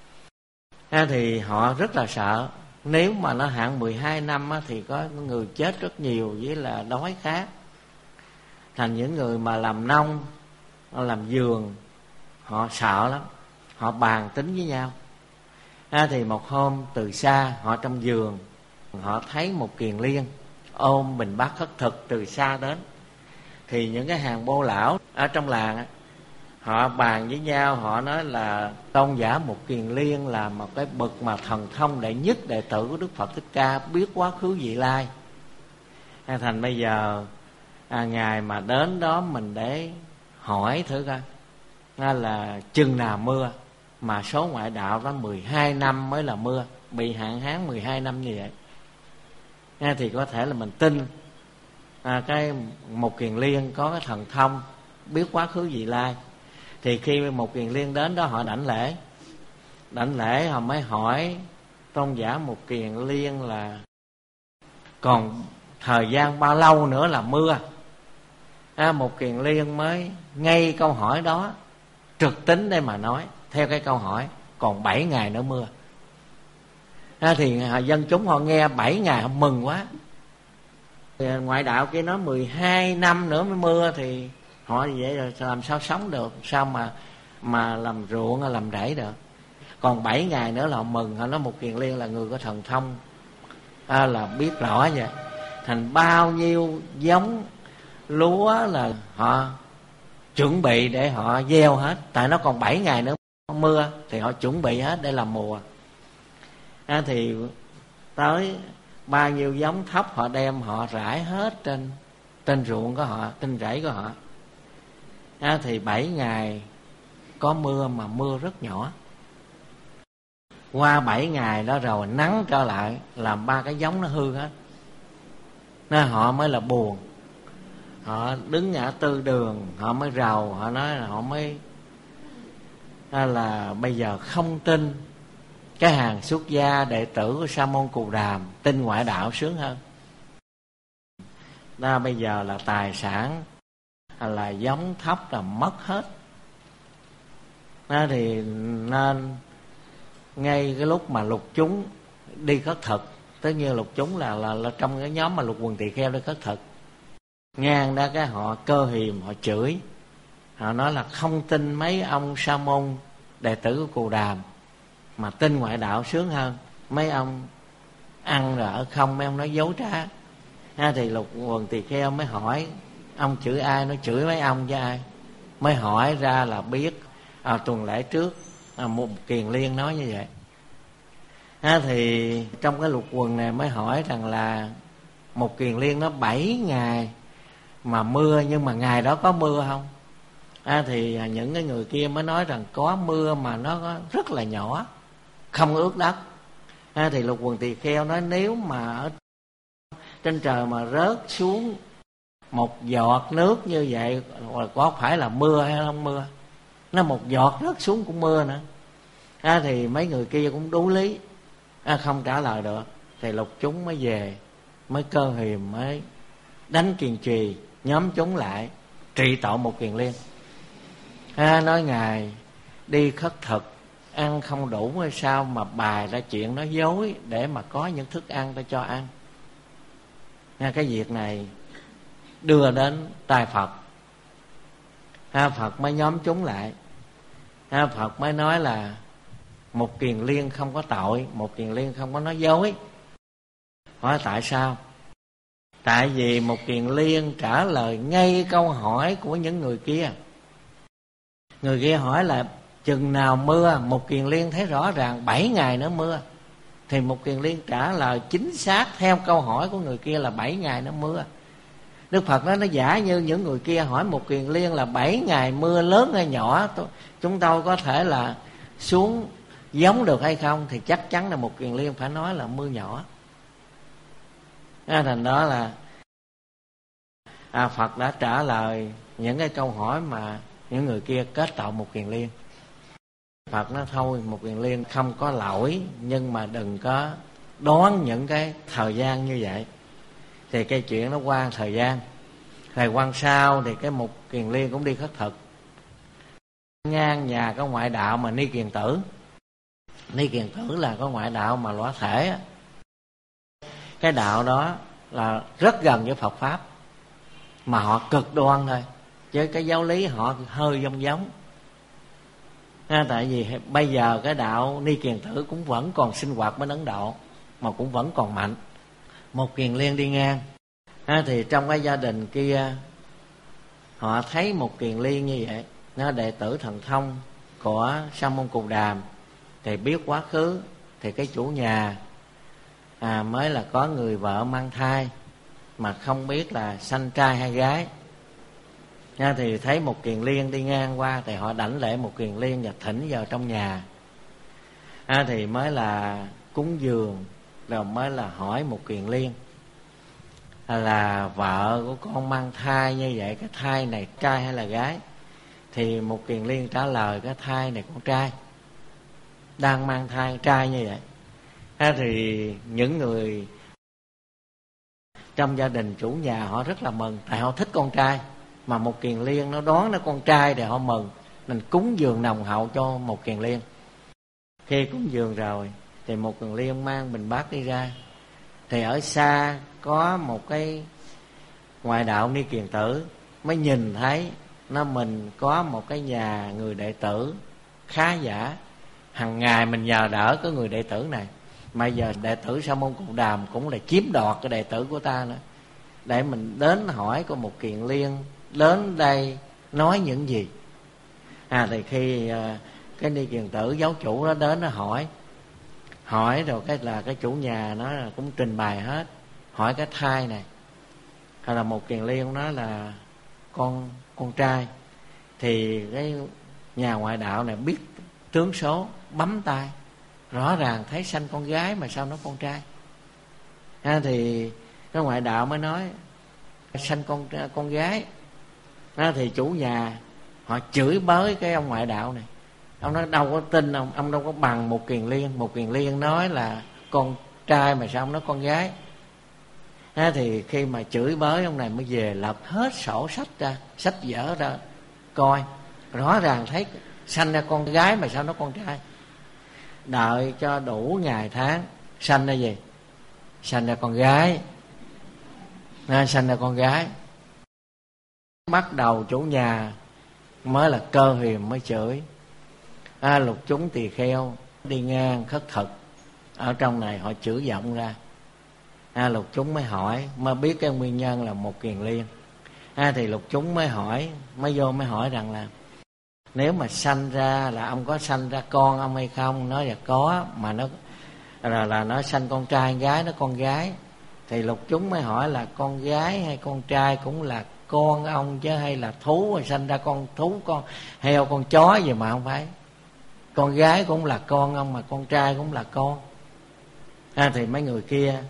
Thì họ rất là sợ, nếu mà nó hạn 12 năm thì có người chết rất nhiều, với là đói khát. Thành những người mà làm nông, làm vườn, họ sợ lắm, họ bàn tính với nhau. Thì một hôm từ xa, họ trong vườn, họ thấy một Kiền Liên ôm bình bát khất thực từ xa đến. Thì những cái hàng bô lão ở trong làng họ bàn với nhau, họ nói là tôn giả Mục Kiền Liên là một cái bậc mà thần thông đệ nhất đệ tử của Đức Phật Thích Ca, biết quá khứ vị lai. Thành bây giờ ngài mà đến đó mình để hỏi thử coi là chừng nào mưa, mà số ngoại đạo đó 12 năm mới là mưa, bị hạn hán 12 năm như vậy. Thì có thể là mình tin cái Mục Kiền Liên có cái thần thông biết quá khứ vị lai. Thì khi Mục Kiền Liên đến đó, họ đảnh lễ họ mới hỏi tôn giả Mục Kiền Liên là còn thời gian bao lâu nữa là mưa. Mục Kiền Liên mới ngay câu hỏi đó trực tính đây mà nói theo cái câu hỏi còn 7 ngày nữa mưa. Thì dân chúng họ nghe 7 ngày họ mừng quá. Thì ngoại đạo kia nói 12 năm nữa mới mưa, thì họ như vậy rồi làm sao sống được, sao mà làm ruộng làm rẫy được. Còn 7 ngày nữa là họ mừng. Họ nói Mục Kiền Liên là người có thần thông, là biết rõ vậy. Thành bao nhiêu giống lúa là họ chuẩn bị để họ gieo hết, tại nó còn 7 ngày nữa mưa, thì họ chuẩn bị hết để làm mùa. Thì tới bao nhiêu giống thóc họ đem họ rải hết trên ruộng của họ, trên rẫy của họ. Thì 7 ngày có mưa, mà mưa rất nhỏ. Qua 7 ngày đó rồi nắng trở lại, làm 3 cái giống nó hư hết. Nên họ mới là buồn. Họ đứng ngã tư đường, họ mới rầu, họ nói là họ mới là bây giờ không tin cái hàng xuất gia đệ tử của Sa môn Cù Đàm, tin ngoại đạo sướng hơn. Bây giờ là tài sản là giống thóc là mất hết. Thì nên ngay cái lúc mà lục chúng đi khất thực, tất nhiên lục chúng là trong cái nhóm mà Lục Quần Tỳ Kheo đi khất thực, ngang ra cái họ cơ hiềm, họ chửi, họ nói là không tin mấy ông Sa môn đệ tử của Cù Đàm, mà tin ngoại đạo sướng hơn. Mấy ông ăn rồi ở không, mấy ông nói dối trá. Thì Lục Quần Tỳ Kheo mới hỏi ông chửi ai, nó chửi mấy ông với ai. Mới hỏi ra là biết tuần lễ trước Mục Kiền Liên nói như vậy. Thì trong cái lục quần này mới hỏi rằng là Mục Kiền Liên nó 7 ngày mà mưa, nhưng mà ngày đó có mưa không? Thì những cái người kia mới nói rằng có mưa mà nó rất là nhỏ, không ướt đất. Thì Lục Quần Tỳ Kheo nói nếu mà ở trên trời mà rớt xuống một giọt nước như vậy có phải là mưa hay không mưa? Nó một giọt rớt xuống cũng mưa nữa. Thì mấy người kia cũng đú lý, không trả lời được. Thì lục chúng mới về, mới cơ hiềm, mới đánh kiền trì nhóm chúng lại trị tội Mục Kiền Liên. Nói ngài đi khất thực ăn không đủ hay sao mà bài ra chuyện nói dối để mà có những thức ăn ta cho ăn. Cái việc này đưa đến tai Phật. Phật mới nhóm chúng lại. Phật mới nói là Mục Kiền Liên không có tội, Mục Kiền Liên không có nói dối. Hỏi tại sao? Tại vì Mục Kiền Liên trả lời ngay câu hỏi của những người kia. Người kia hỏi là chừng nào mưa, Mục Kiền Liên thấy rõ ràng 7 ngày nữa mưa. Thì Một Kiền Liên trả lời chính xác theo câu hỏi của người kia là 7 ngày nó mưa. Đức Phật nói nó giả như những người kia hỏi Một Kiền Liên là 7 ngày mưa lớn hay nhỏ, chúng tôi có thể là xuống giống được hay không, thì chắc chắn là Một Kiền Liên phải nói là mưa nhỏ. Thành đó là Phật đã trả lời những cái câu hỏi mà những người kia kết tội Một Kiền Liên. Phật nói thôi, Một Kiền Liên không có lỗi, nhưng mà đừng có đoán những cái thời gian như vậy. Thì cái chuyện nó qua thời gian, thời quan sau thì cái Một Kiền Liên cũng đi khất thực ngang nhà có ngoại đạo mà Ni Kiền Tử. Ni Kiền Tử là có ngoại đạo mà lõa thể á. Cái đạo đó là rất gần với Phật Pháp, mà họ cực đoan thôi, chứ cái giáo lý họ hơi giống. Tại vì bây giờ cái đạo Ni Kiền Tử cũng vẫn còn sinh hoạt bên Ấn Độ, mà cũng vẫn còn mạnh. Một Kiền Liên đi ngang, thì trong cái gia đình kia họ thấy Một Kiền Liên như vậy, nó đệ tử thần thông của Sa môn Cù Đàm, thì biết quá khứ. Thì cái chủ nhà mới là có người vợ mang thai, mà không biết là sanh trai hay gái. Thì thấy Một Kiền Liên đi ngang qua, thì họ đảnh lễ Một Kiền Liên và thỉnh vào trong nhà. Thì mới là cúng dường, rồi mới là hỏi Một Kiền Liên là vợ của con mang thai như vậy, cái thai này trai hay là gái? Thì Một Kiền Liên trả lời cái thai này con trai, đang mang thai trai như vậy. Thì những người trong gia đình chủ nhà họ rất là mừng, tại họ thích con trai. Mà Một Kiền Liên nó đoán nó con trai thì họ mừng, mình cúng dường nồng hậu cho Một Kiền Liên. Khi cúng dường rồi thì Một Kiền Liên mang bình bát đi ra. Thì ở xa có một cái ngoại đạo Ni Kiền Tử mới nhìn thấy mình có một cái nhà người đệ tử khá giả, hàng ngày mình nhờ đỡ cái người đệ tử này. Mà giờ đệ tử Sa môn Cù Đàm cũng là chiếm đoạt cái đệ tử của ta nữa, để mình đến hỏi của Một Kiền Liên đến đây nói những gì. Thì khi cái Ni Kiền Tử giáo chủ đó đến nó hỏi rồi cái chủ nhà nó cũng trình bày hết, hỏi cái thai này hay là Một Kiền Liên nói là con trai. Thì cái nhà ngoại đạo này biết tướng số, bấm tay, rõ ràng thấy sanh con gái mà sao nó con trai. Thì cái ngoại đạo mới nói sanh con gái. Thì chủ nhà họ chửi bới cái ông ngoại đạo này. Ông nói đâu có tin ông đâu có bằng Một Kiền Liên. Một Kiền Liên nói là con trai mà sao ông nói con gái. Thì khi mà chửi bới ông này mới về lật hết sổ sách ra, sách vở ra coi, rõ ràng thấy sanh ra con gái mà sao nó con trai. Đợi cho đủ ngày tháng, sanh ra gì? Sanh ra con gái. Sanh ra con gái. Bắt đầu chủ nhà mới là Cơ Huyền mới chửi. Lục chúng tỳ kheo đi ngang khất thực ở trong này họ chửi giọng ra. Lục chúng mới hỏi, mới biết cái nguyên nhân là Một Kiền Liên. Thì lục chúng mới hỏi, mới hỏi rằng là nếu mà sanh ra là ông có sanh ra con ông hay không? Nói là có, mà nó là nó sanh con trai gái, nó con gái. Thì lục chúng mới hỏi là con gái hay con trai cũng là con ông chứ, hay là thú rồi sanh ra con thú, con heo, con chó gì mà không phải. Con gái cũng là con ông, mà con trai cũng là con. Thì mấy người kia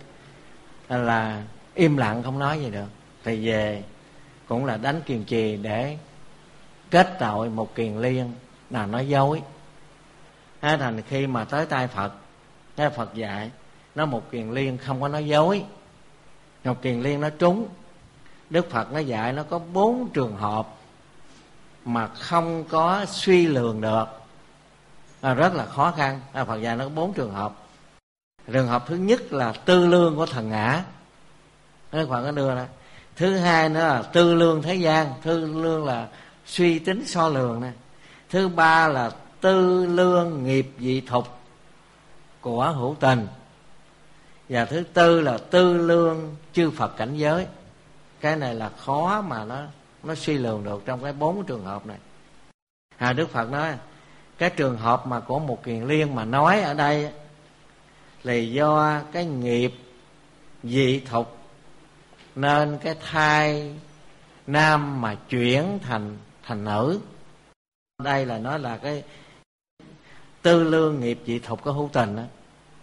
là im lặng không nói gì được. Thì về cũng là đánh kiềm trì để kết tội Một Kiền Liên là nói dối. Thành khi mà tới tay Phật, cái Phật dạy nó Một Kiền Liên không có nói dối, Một Kiền Liên nó trúng. Đức Phật nó dạy nó có 4 trường hợp mà không có suy lường được, rất là khó khăn. Phật dạy nó có 4 trường hợp. Trường hợp thứ nhất là tư lương của thần ngã, Đức Phật nó đưa ra. Thứ hai nữa là tư lương thế gian, tư lương là suy tính so lường nè. Thứ ba là tư lương nghiệp dị thục của hữu tình. Và thứ tư là tư lương chư Phật cảnh giới. Cái này là khó mà nó suy lường được trong cái 4 trường hợp này. Đức Phật nói cái trường hợp mà của Một Kiền Liên mà nói ở đây là do cái nghiệp dị thục, nên cái thai nam mà chuyển thành nữ. Đây là nó là cái tư lương nghiệp dị thục của hữu tình đó.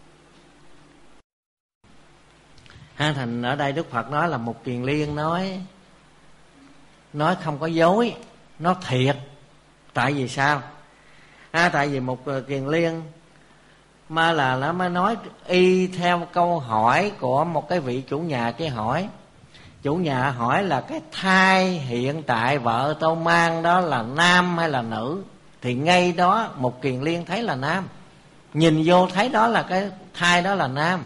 Thành ở đây Đức Phật nói là Mục Kiền Liên nói không có dối, nó thiệt. Tại vì sao? Tại vì Mục Kiền Liên mà là nó mới nói y theo câu hỏi của một cái vị chủ nhà. Cái hỏi chủ nhà hỏi là cái thai hiện tại vợ tôi mang đó là nam hay là nữ, thì ngay đó Mục Kiền Liên thấy là nam, nhìn vô thấy đó là cái thai đó là nam.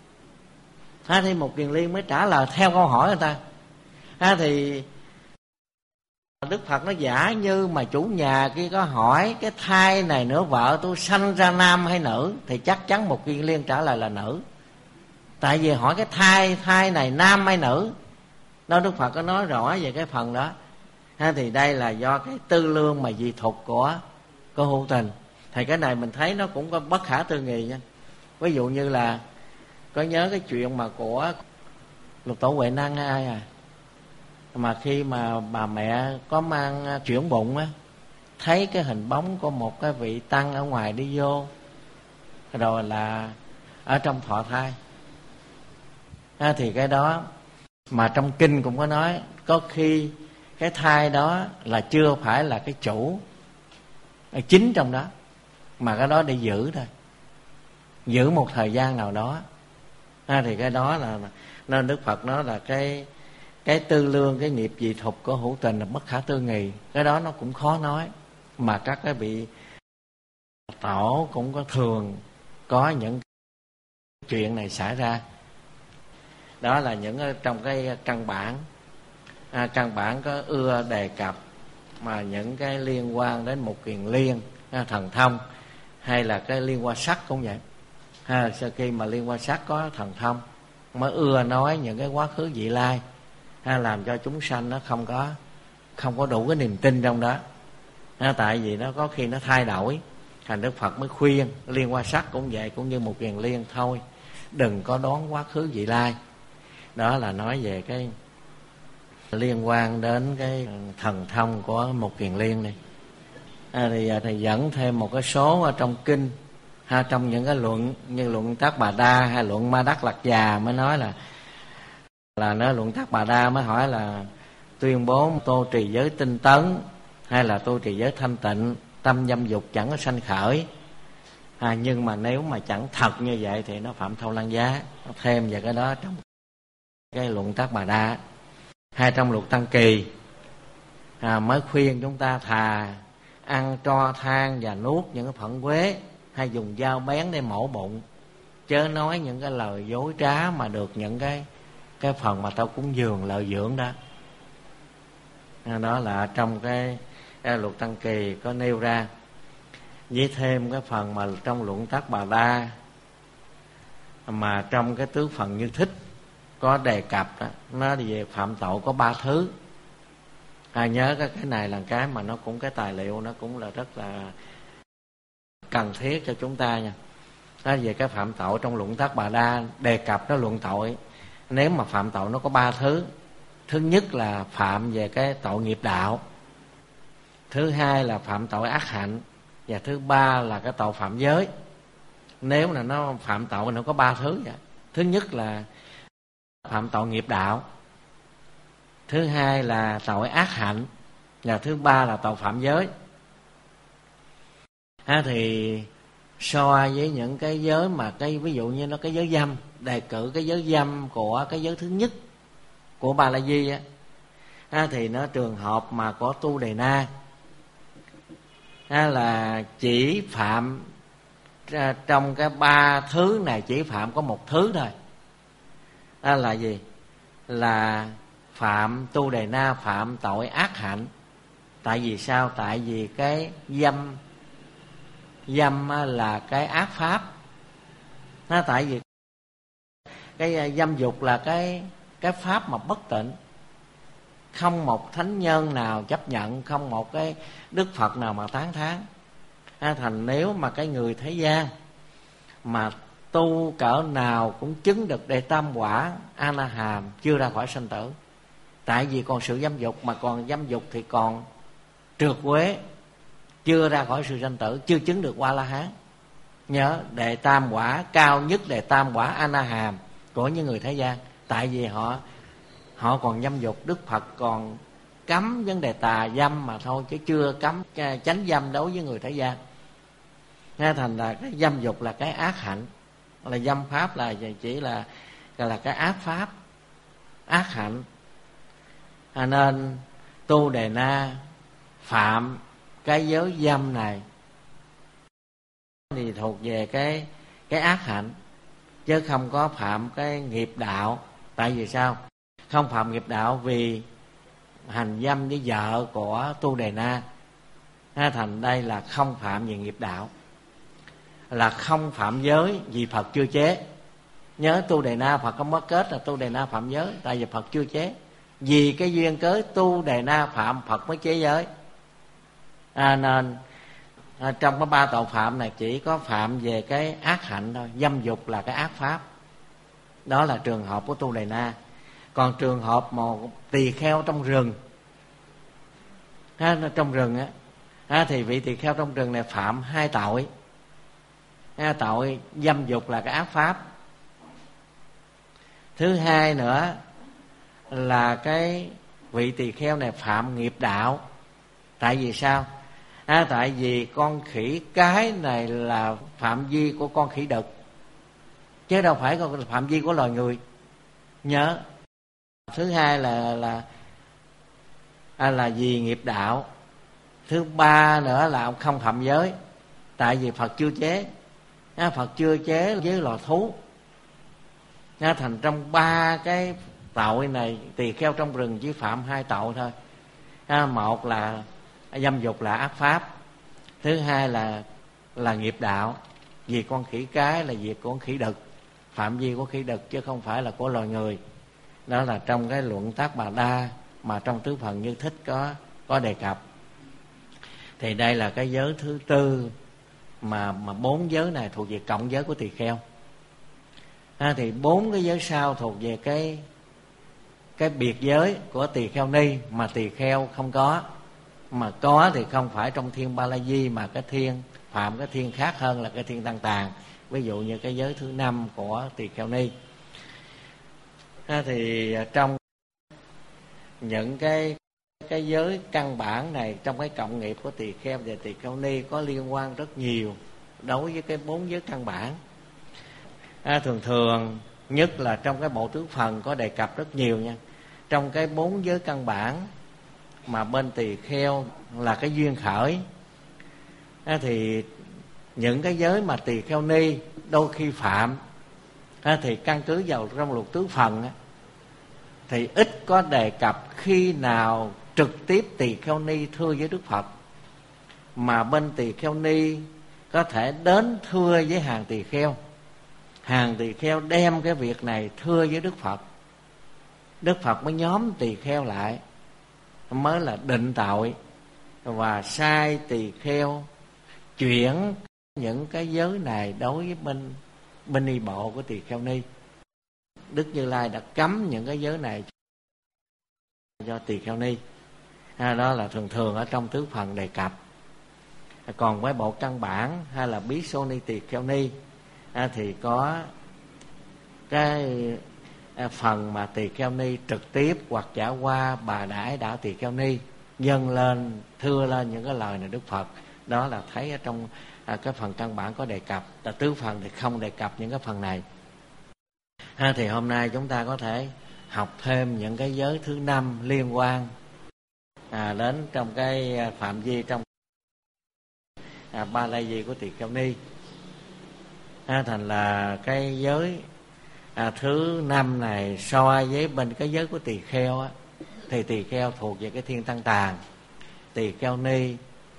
Thì Mục Kiền Liên mới trả lời theo câu hỏi người ta. Thì Đức Phật nó giả như mà chủ nhà kia có hỏi cái thai này nữa vợ tôi sanh ra nam hay nữ, thì chắc chắn Mục Kiền Liên trả lời là nữ. Tại vì hỏi cái thai này nam hay nữ, đó Đức Phật có nói rõ về cái phần đó. Thì đây là do cái tư lương mà dị thục của hữu tình. Thì cái này mình thấy nó cũng có bất khả tư nghị nha. Ví dụ như là có nhớ cái chuyện mà của Lục Tổ Huệ Năng ai mà khi mà bà mẹ có mang chuyển bụng á, thấy cái hình bóng của một cái vị tăng ở ngoài đi vô, rồi là ở trong thọ thai. Thì cái đó mà trong kinh cũng có nói, có khi cái thai đó là chưa phải là cái chủ chính trong đó, mà cái đó để giữ thôi, giữ một thời gian nào đó. Thì cái đó là nên Đức Phật nói là cái tư lương, cái nghiệp dị thục của hữu tình là bất khả tư nghị. Cái đó nó cũng khó nói, mà các cái vị tổ cũng có thường có những chuyện này xảy ra. Đó là những trong cái căn bản. Căn bản có ưa đề cập mà những cái liên quan đến Mục Kiền Liên, thần thông, hay là cái liên quan sắc cũng vậy. Sau khi mà liên quan sắc có thần thông mới ưa nói những cái quá khứ vị lai, làm cho chúng sanh nó không có đủ cái niềm tin trong đó. Tại vì nó có khi nó thay đổi. Thành Đức Phật mới khuyên liên quan sắc cũng vậy, cũng như Mục Kiền Liên thôi, đừng có đoán quá khứ vị lai. Đó là nói về cái liên quan đến cái thần thông của Mục Kiền Liên này. Thì thầy dẫn thêm một cái số ở trong kinh, trong những cái luận như luận Tác Bà Đa hay luận Ma Đắc Lạc Già mới nói là nó luận Tác Bà Đa mới hỏi là tuyên bố tô trì giới tinh tấn hay là tô trì giới thanh tịnh, tâm dâm dục chẳng có sanh khởi. Nhưng mà nếu mà chẳng thật như vậy thì nó phạm thâu lăng giá. Nó thêm về cái đó trong cái luận Tác Bà Đa. Hay trong luật Tăng Kỳ mới khuyên chúng ta thà ăn tro than và nuốt những cái phận quế, hay dùng dao bén để mổ bụng, chớ nói những cái lời dối trá mà được những cái phần mà tao cúng dường lợi dưỡng đó. Đó là trong cái luật Tăng Kỳ có nêu ra. Với thêm cái phần mà trong luận Tác Bà Đa mà trong cái tứ phần Như Thích có đề cập đó, nó về phạm tội có 3 thứ. Nhớ cái này là cái mà nó cũng cái tài liệu nó cũng là rất là cần thiết cho chúng ta nha. Đó về cái phạm tội trong luận Tác Bà Đa đề cập nó luận tội, nếu mà phạm tội nó có 3 thứ. Thứ nhất là phạm về cái tội nghiệp đạo, thứ hai là phạm tội ác hạnh, và thứ ba là cái tội phạm giới. Nếu là nó phạm tội nó có 3 thứ vậy. Thứ nhất là phạm tội nghiệp đạo, thứ hai là tội ác hạnh, và thứ ba là tội phạm giới. Thì so với những cái giới mà ví dụ như nó cái giới dâm, đề cử cái giới dâm của cái giới thứ nhất của Ba La Di thì nó trường hợp mà có Tu Đề Na là chỉ phạm trong cái 3 thứ này, chỉ phạm có một thứ thôi. Là gì? Là phạm Tu Đề Na phạm tội ác hạnh. Tại vì sao? Tại vì cái dâm là cái ác pháp. Tại vì cái dâm dục là cái pháp mà bất tịnh, không một thánh nhân nào chấp nhận, không một cái Đức Phật nào mà tán thán. Thành nếu mà cái người thế gian mà tu cỡ nào cũng chứng được đệ tam quả A Na Hàm, chưa ra khỏi sanh tử. Tại vì còn sự dâm dục, mà còn dâm dục thì còn trượt quế, chưa ra khỏi sự sanh tử, chưa chứng được Qua La Hán. Nhớ đệ tam quả cao nhất, đệ tam quả A Na Hàm của những người thế gian. Tại vì họ còn dâm dục, Đức Phật còn cấm vấn đề tà dâm mà thôi, chứ chưa cấm chánh dâm đối với người thế gian. Nghe thành là cái dâm dục là cái ác hạnh, là dâm pháp là chỉ là cái ác pháp, ác hạnh. Nên Tu Đề Na phạm cái giới dâm này thì thuộc về cái ác hạnh, chứ không có phạm cái nghiệp đạo. Tại vì sao không phạm nghiệp đạo? Vì hành dâm với vợ của Tu Đề Na, thành đây là không phạm về nghiệp đạo, là không phạm giới vì Phật chưa chế. Nhớ Tu Đề Na Phật không có kết là Tu Đề Na phạm giới, tại vì Phật chưa chế. Vì cái duyên cớ Tu Đề Na phạm, Phật mới chế giới. Nên trong cái 3 tội phạm này chỉ có phạm về cái ác hạnh thôi. Dâm dục là cái ác pháp, đó là trường hợp của Tu Đề Na. Còn trường hợp một tỳ kheo trong rừng, trong rừng thì vị tỳ kheo trong rừng này phạm 2 tội. Tội dâm dục là cái ác pháp. Thứ hai nữa là cái vị tỳ kheo này phạm nghiệp đạo. Tại vì sao? Tại vì con khỉ cái này là phạm vi của con khỉ đực, chứ đâu phải phạm vi của loài người. Nhớ. Thứ hai là vì nghiệp đạo. Thứ ba nữa là ông không phạm giới, tại vì Phật chưa chế. Phật chưa chế với loài thú. Thành trong 3 cái tội này, tỳ kheo trong rừng chỉ phạm 2 tội thôi. Một là dâm dục là ác pháp, thứ hai là nghiệp đạo, vì con khỉ cái là việc của con khỉ đực, phạm vi của khỉ đực chứ không phải là của loài người. Đó là trong cái luận Tác Bà Đa mà trong tứ phần Như Thích có đề cập. Thì đây là cái giới thứ tư mà 4 giới này thuộc về cộng giới của tỳ kheo. Thì 4 cái giới sau thuộc về cái biệt giới của tỳ kheo ni mà tỳ kheo không có. Mà có thì không phải trong thiên Ba La Di, mà cái thiên phạm cái thiên khác hơn là cái thiên Tăng Tàng. Ví dụ như cái giới thứ 5 của tỳ kheo ni. Thì trong những cái giới căn bản này, trong cái cộng nghiệp của tỳ kheo và tỳ kheo ni có liên quan rất nhiều đối với cái 4 giới căn bản. Thường nhất là trong cái bộ tứ phần có đề cập rất nhiều nha. Trong cái 4 giới căn bản mà bên tỳ kheo là cái duyên khởi, thì những cái giới mà tỳ kheo ni đôi khi phạm, thì căn cứ vào trong luật tứ phần thì ít có đề cập khi nào trực tiếp tỳ kheo ni thưa với Đức Phật, mà bên tỳ kheo ni có thể đến thưa với hàng tỳ kheo. Hàng tỳ kheo đem cái việc này thưa với Đức Phật, Đức Phật mới nhóm tỳ kheo lại, mới là định tội và sai tỳ kheo chuyển những cái giới này đối với bên y bộ của tỳ kheo ni. Đức Như Lai đã cấm những cái giới này cho tỳ kheo ni. Đó là thường ở trong tứ phần đề cập. Còn với bộ căn bản hay là bí xô ni tỳ kheo ni thì có cái phần mà tỳ kheo ni trực tiếp hoặc trả qua bà đãi đạo tỳ kheo ni dâng lên, thưa lên những cái lời này Đức Phật. Đó là thấy ở trong cái phần căn bản có đề cập. Tứ phần thì không đề cập những cái phần này. Thì hôm nay chúng ta có thể học thêm những cái giới thứ 5 liên quan đến trong cái phạm vi trong Ba La Di của tỳ kheo ni. Thành là cái giới thứ 5 này so với bên cái giới của tỳ kheo thì tỳ kheo thuộc về cái thiên Tăng Tàng, tỳ kheo ni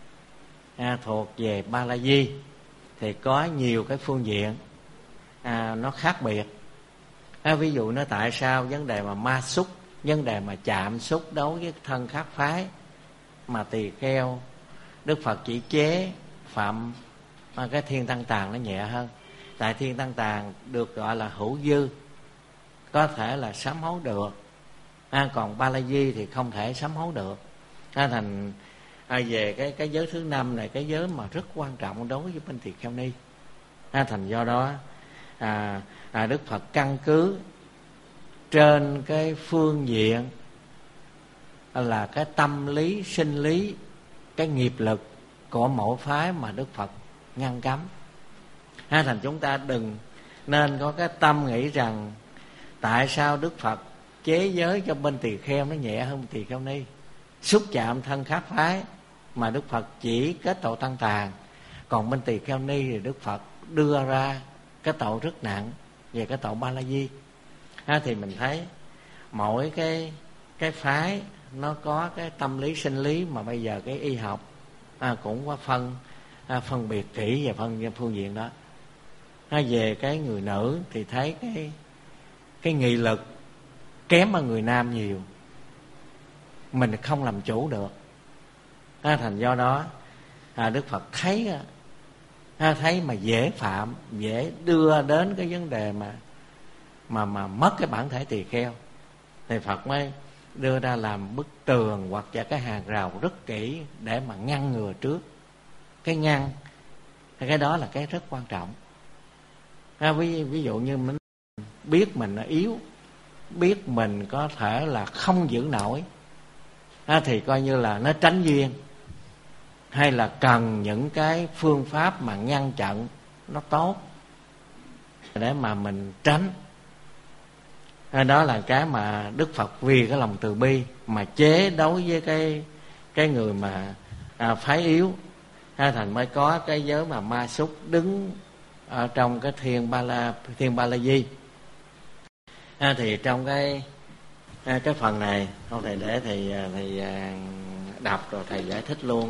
thuộc về Ba La Di, thì có nhiều cái phương diện nó khác biệt. Ví dụ nó tại sao vấn đề mà ma xúc, vấn đề mà chạm xúc đối với thân khác phái mà tỳ kheo Đức Phật chỉ chế phạm cái thiên Tăng Tàng nó nhẹ hơn. tại Thiên Tăng Tàng được gọi là hữu dư, có thể là sám hối được. Còn Ba La Di thì không thể sám hối được. Thành về cái giới thứ 5 này, cái giới mà rất quan trọng đối với bên Tỳ Kheo Ni. Thành do đó Đức Phật căn cứ trên cái phương diện là cái tâm lý, sinh lý, cái nghiệp lực của mỗi phái mà Đức Phật ngăn cấm. Thành chúng ta đừng nên có cái tâm nghĩ rằng tại sao Đức Phật chế giới cho bên tỳ kheo nó nhẹ hơn tỳ kheo ni. Xúc chạm thân khác phái mà Đức Phật chỉ kết tội Tăng Tàng, còn bên tỳ kheo ni thì Đức Phật đưa ra cái tội rất nặng về cái tội Ba La Di. Thì mình thấy mỗi cái phái nó có cái tâm lý, sinh lý mà bây giờ cái y học cũng có phân biệt kỹ về phương diện đó. Về cái người nữ thì thấy cái nghị lực kém hơn người nam nhiều, mình không làm chủ được. Thành do đó Đức Phật thấy mà dễ phạm, dễ đưa đến cái vấn đề mà mất cái bản thể tỳ kheo, thì Phật mới đưa ra làm bức tường hoặc là cái hàng rào rất kỹ để mà ngăn ngừa trước. Cái ngăn, cái đó là cái rất quan trọng. Ví dụ như mình biết mình yếu, biết mình có thể là không giữ nổi, thì coi như là nó tránh duyên, hay là cần những cái phương pháp mà ngăn chặn nó tốt để mà mình tránh. Đó là cái mà Đức Phật vì cái lòng từ bi mà chế đối với cái người mà phái yếu. Thành mới có cái giới mà ma súc đứng ở trong cái Thiên Ba La Di. Thì trong cái phần này không thầy để thầy đọc rồi thầy giải thích luôn.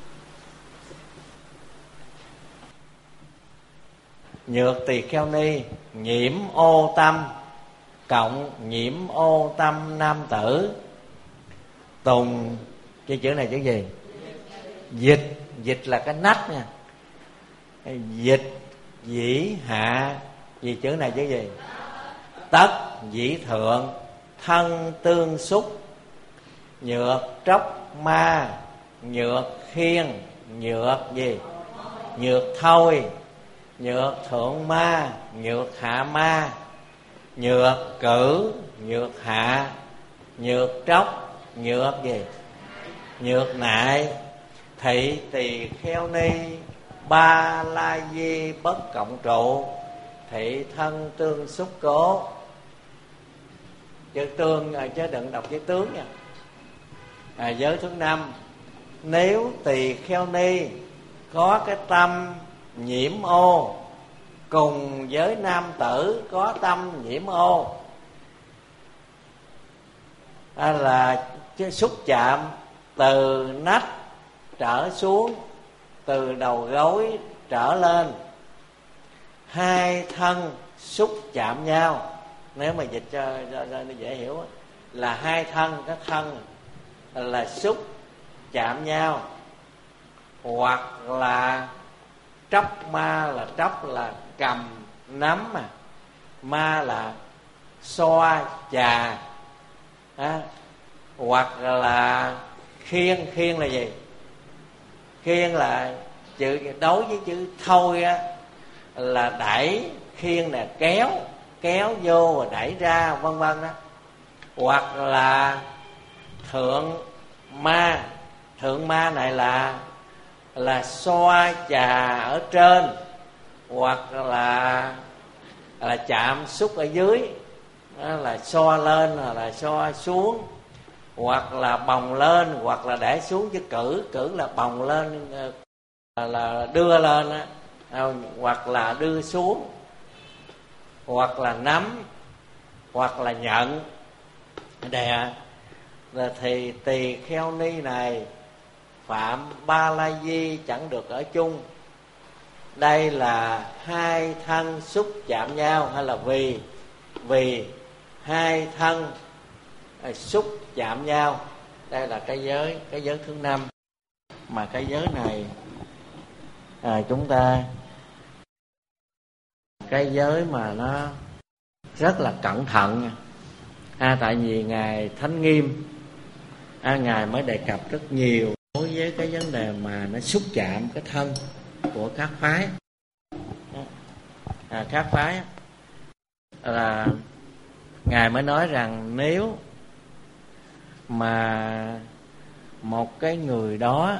Nhược tỳ kheo ni nhiễm ô tâm cộng nhiễm ô tâm nam tử tùng. Cái chữ này chữ gì? Dịch là cái nách nha. Dịch dĩ hạ, vì chữ này chữ gì? Tất dĩ thượng, thân tương xúc, nhược tróc ma, nhược khiên, nhược gì? Nhược thôi, nhược thượng ma, nhược hạ ma, nhược cử, nhược hạ, nhược tróc, nhược gì? Nhược nại. Thị tỳ kheo ni Ba La Di bất cộng trụ, thị thân tương xúc cố. Chữ tương chứ đừng đọc với tướng nha. Giới thứ 5, nếu tỳ kheo ni có cái tâm nhiễm ô cùng với nam tử có tâm nhiễm ô, là xúc chạm từ nách trở xuống, từ đầu gối trở lên, hai thân xúc chạm nhau. Nếu mà dịch cho nó dễ hiểu là hai thân, cái thân là xúc chạm nhau, hoặc là tróc ma, là tróc là cầm nắm, ma là xoa chà, hoặc là khiên là gì? Khiên là chữ đối với chữ thôi là đẩy, khiên là kéo vô và đẩy ra, vân vân đó. Hoặc là thượng ma này là xoa chà ở trên, hoặc là chạm xúc ở dưới, đó là xoa lên hoặc là xoa xuống, hoặc là bồng lên, hoặc là để xuống. Chứ cử là bồng lên, là đưa lên, hoặc là đưa xuống, hoặc là nắm, hoặc là nhận đè. Thì tỳ kheo ni này phạm Ba La Di chẳng được ở chung. Đây là hai thân xúc chạm nhau, hay là vì hai thân xúc chạm nhau. Đây là cái giới thứ 5. Mà cái giới này chúng ta cái giới mà nó rất là cẩn thận. Tại vì ngài Thánh Nghiêm ngài mới đề cập rất nhiều đối với cái vấn đề mà nó xúc chạm cái thân của các phái. Các phái là ngài mới nói rằng nếu mà một cái người đó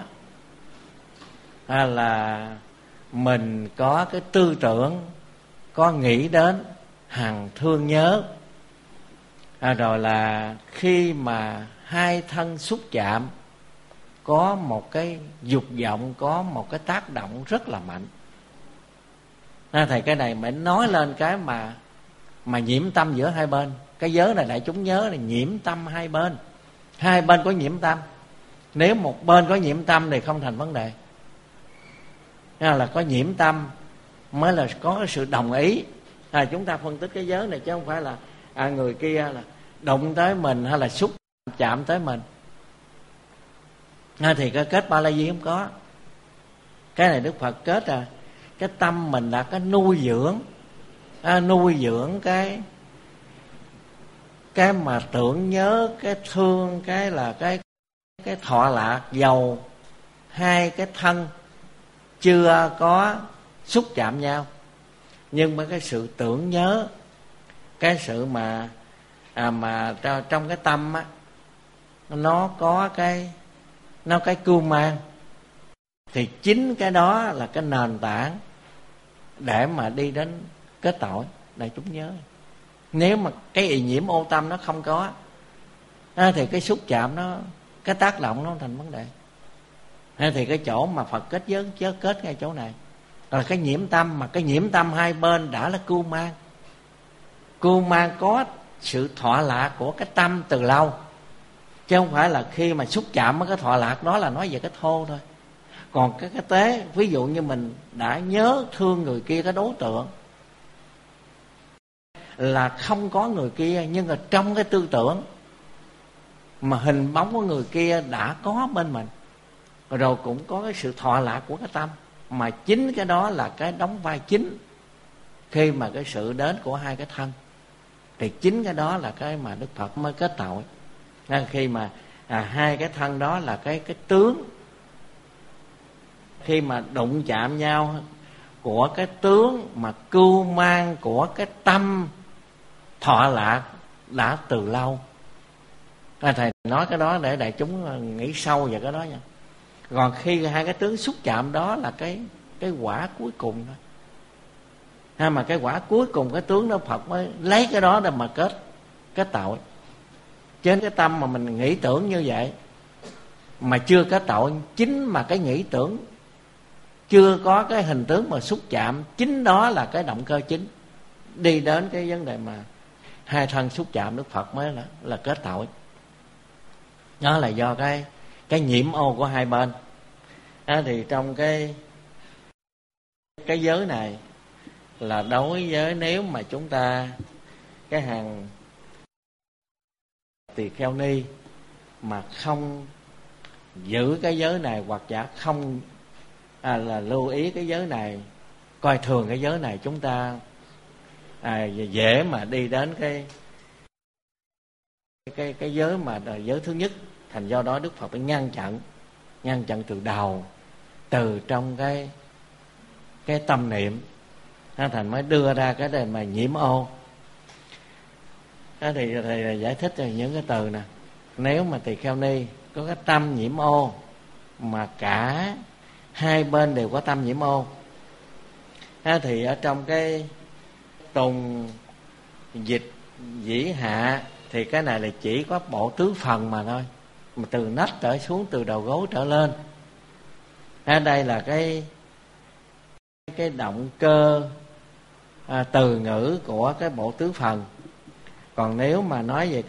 là mình có cái tư tưởng, có nghĩ đến, hằng thương nhớ, rồi là khi mà hai thân xúc chạm có một cái dục vọng, có một cái tác động rất là mạnh. Thầy cái này mới nói lên cái mà nhiễm tâm giữa hai bên. Cái giới này đại chúng nhớ là nhiễm tâm hai bên. Hai bên có nhiễm tâm. Nếu một bên có nhiễm tâm thì không thành vấn đề. Là có nhiễm tâm mới là có cái sự đồng ý. Chúng ta phân tích cái giới này chứ không phải là người kia là động tới mình hay là xúc chạm tới mình. Thì cái kết ba la di không có. Cái này Đức Phật kết cái tâm mình là cái nuôi dưỡng cái mà tưởng nhớ, cái thương, cái là cái thọ lạc, dầu hai cái thân chưa có xúc chạm nhau, nhưng mà cái sự tưởng nhớ, cái sự mà trong cái tâm á, nó có cái cưu mang, thì chính cái đó là cái nền tảng để mà đi đến kết tội. Đại chúng nhớ, nếu mà cái ý nhiễm ô tâm nó không có thì cái xúc chạm nó, cái tác động nó không thành vấn đề. Thì cái chỗ mà Phật kết giới chớ kết ngay chỗ này là cái nhiễm tâm, mà cái nhiễm tâm hai bên đã là cưu mang. Cưu mang có sự thọ lạc của cái tâm từ lâu, chứ không phải là khi mà xúc chạm với cái thọ lạc đó là nói về cái thô thôi. Còn cái tế, ví dụ như mình đã nhớ thương người kia, cái đối tượng là không có người kia, nhưng mà trong cái tư tưởng mà hình bóng của người kia đã có bên mình, rồi cũng có cái sự thọ lạc của cái tâm, mà chính cái đó là cái đóng vai chính khi mà cái sự đến của hai cái thân. Thì chính cái đó là cái mà Đức Phật mới kết tội. Khi mà hai cái thân đó là cái tướng, khi mà đụng chạm nhau của cái tướng mà cưu mang của cái tâm thọ lạc đã từ lâu. Thầy nói cái đó để đại chúng nghĩ sâu về cái đó nha. Còn khi hai cái tướng xúc chạm đó là cái quả cuối cùng thôi. Mà cái quả cuối cùng, cái tướng đó Phật mới lấy cái đó để mà kết tội. Trên cái tâm mà mình nghĩ tưởng như vậy mà chưa kết tội, chính mà cái nghĩ tưởng chưa có cái hình tướng mà xúc chạm, chính đó là cái động cơ chính đi đến cái vấn đề mà hai thân xúc chạm. Đức Phật mới là kết tội. Đó là do cái nhiễm ô của hai bên. Thì trong cái giới này là đối với, nếu mà chúng ta cái hàng tỳ kheo ni mà không giữ cái giới này, hoặc giả không là lưu ý cái giới này, coi thường cái giới này, chúng ta dễ mà đi đến cái giới mà giới thứ nhất. Thành do đó Đức Phật phải ngăn chặn từ đầu, từ trong cái tâm niệm. Thành mới đưa ra cái đề mà nhiễm ô. Thì thầy giải thích về những cái từ nè. Nếu mà tỳ kheo ni có cái tâm nhiễm ô, mà cả hai bên đều có tâm nhiễm ô, thì ở trong cái tùng dịch dĩ hạ thì cái này là chỉ có bộ tứ phần mà thôi, mà từ nách trở xuống, từ đầu gối trở lên. Đây là cái động cơ từ ngữ của cái bộ tứ phần. Còn nếu mà nói về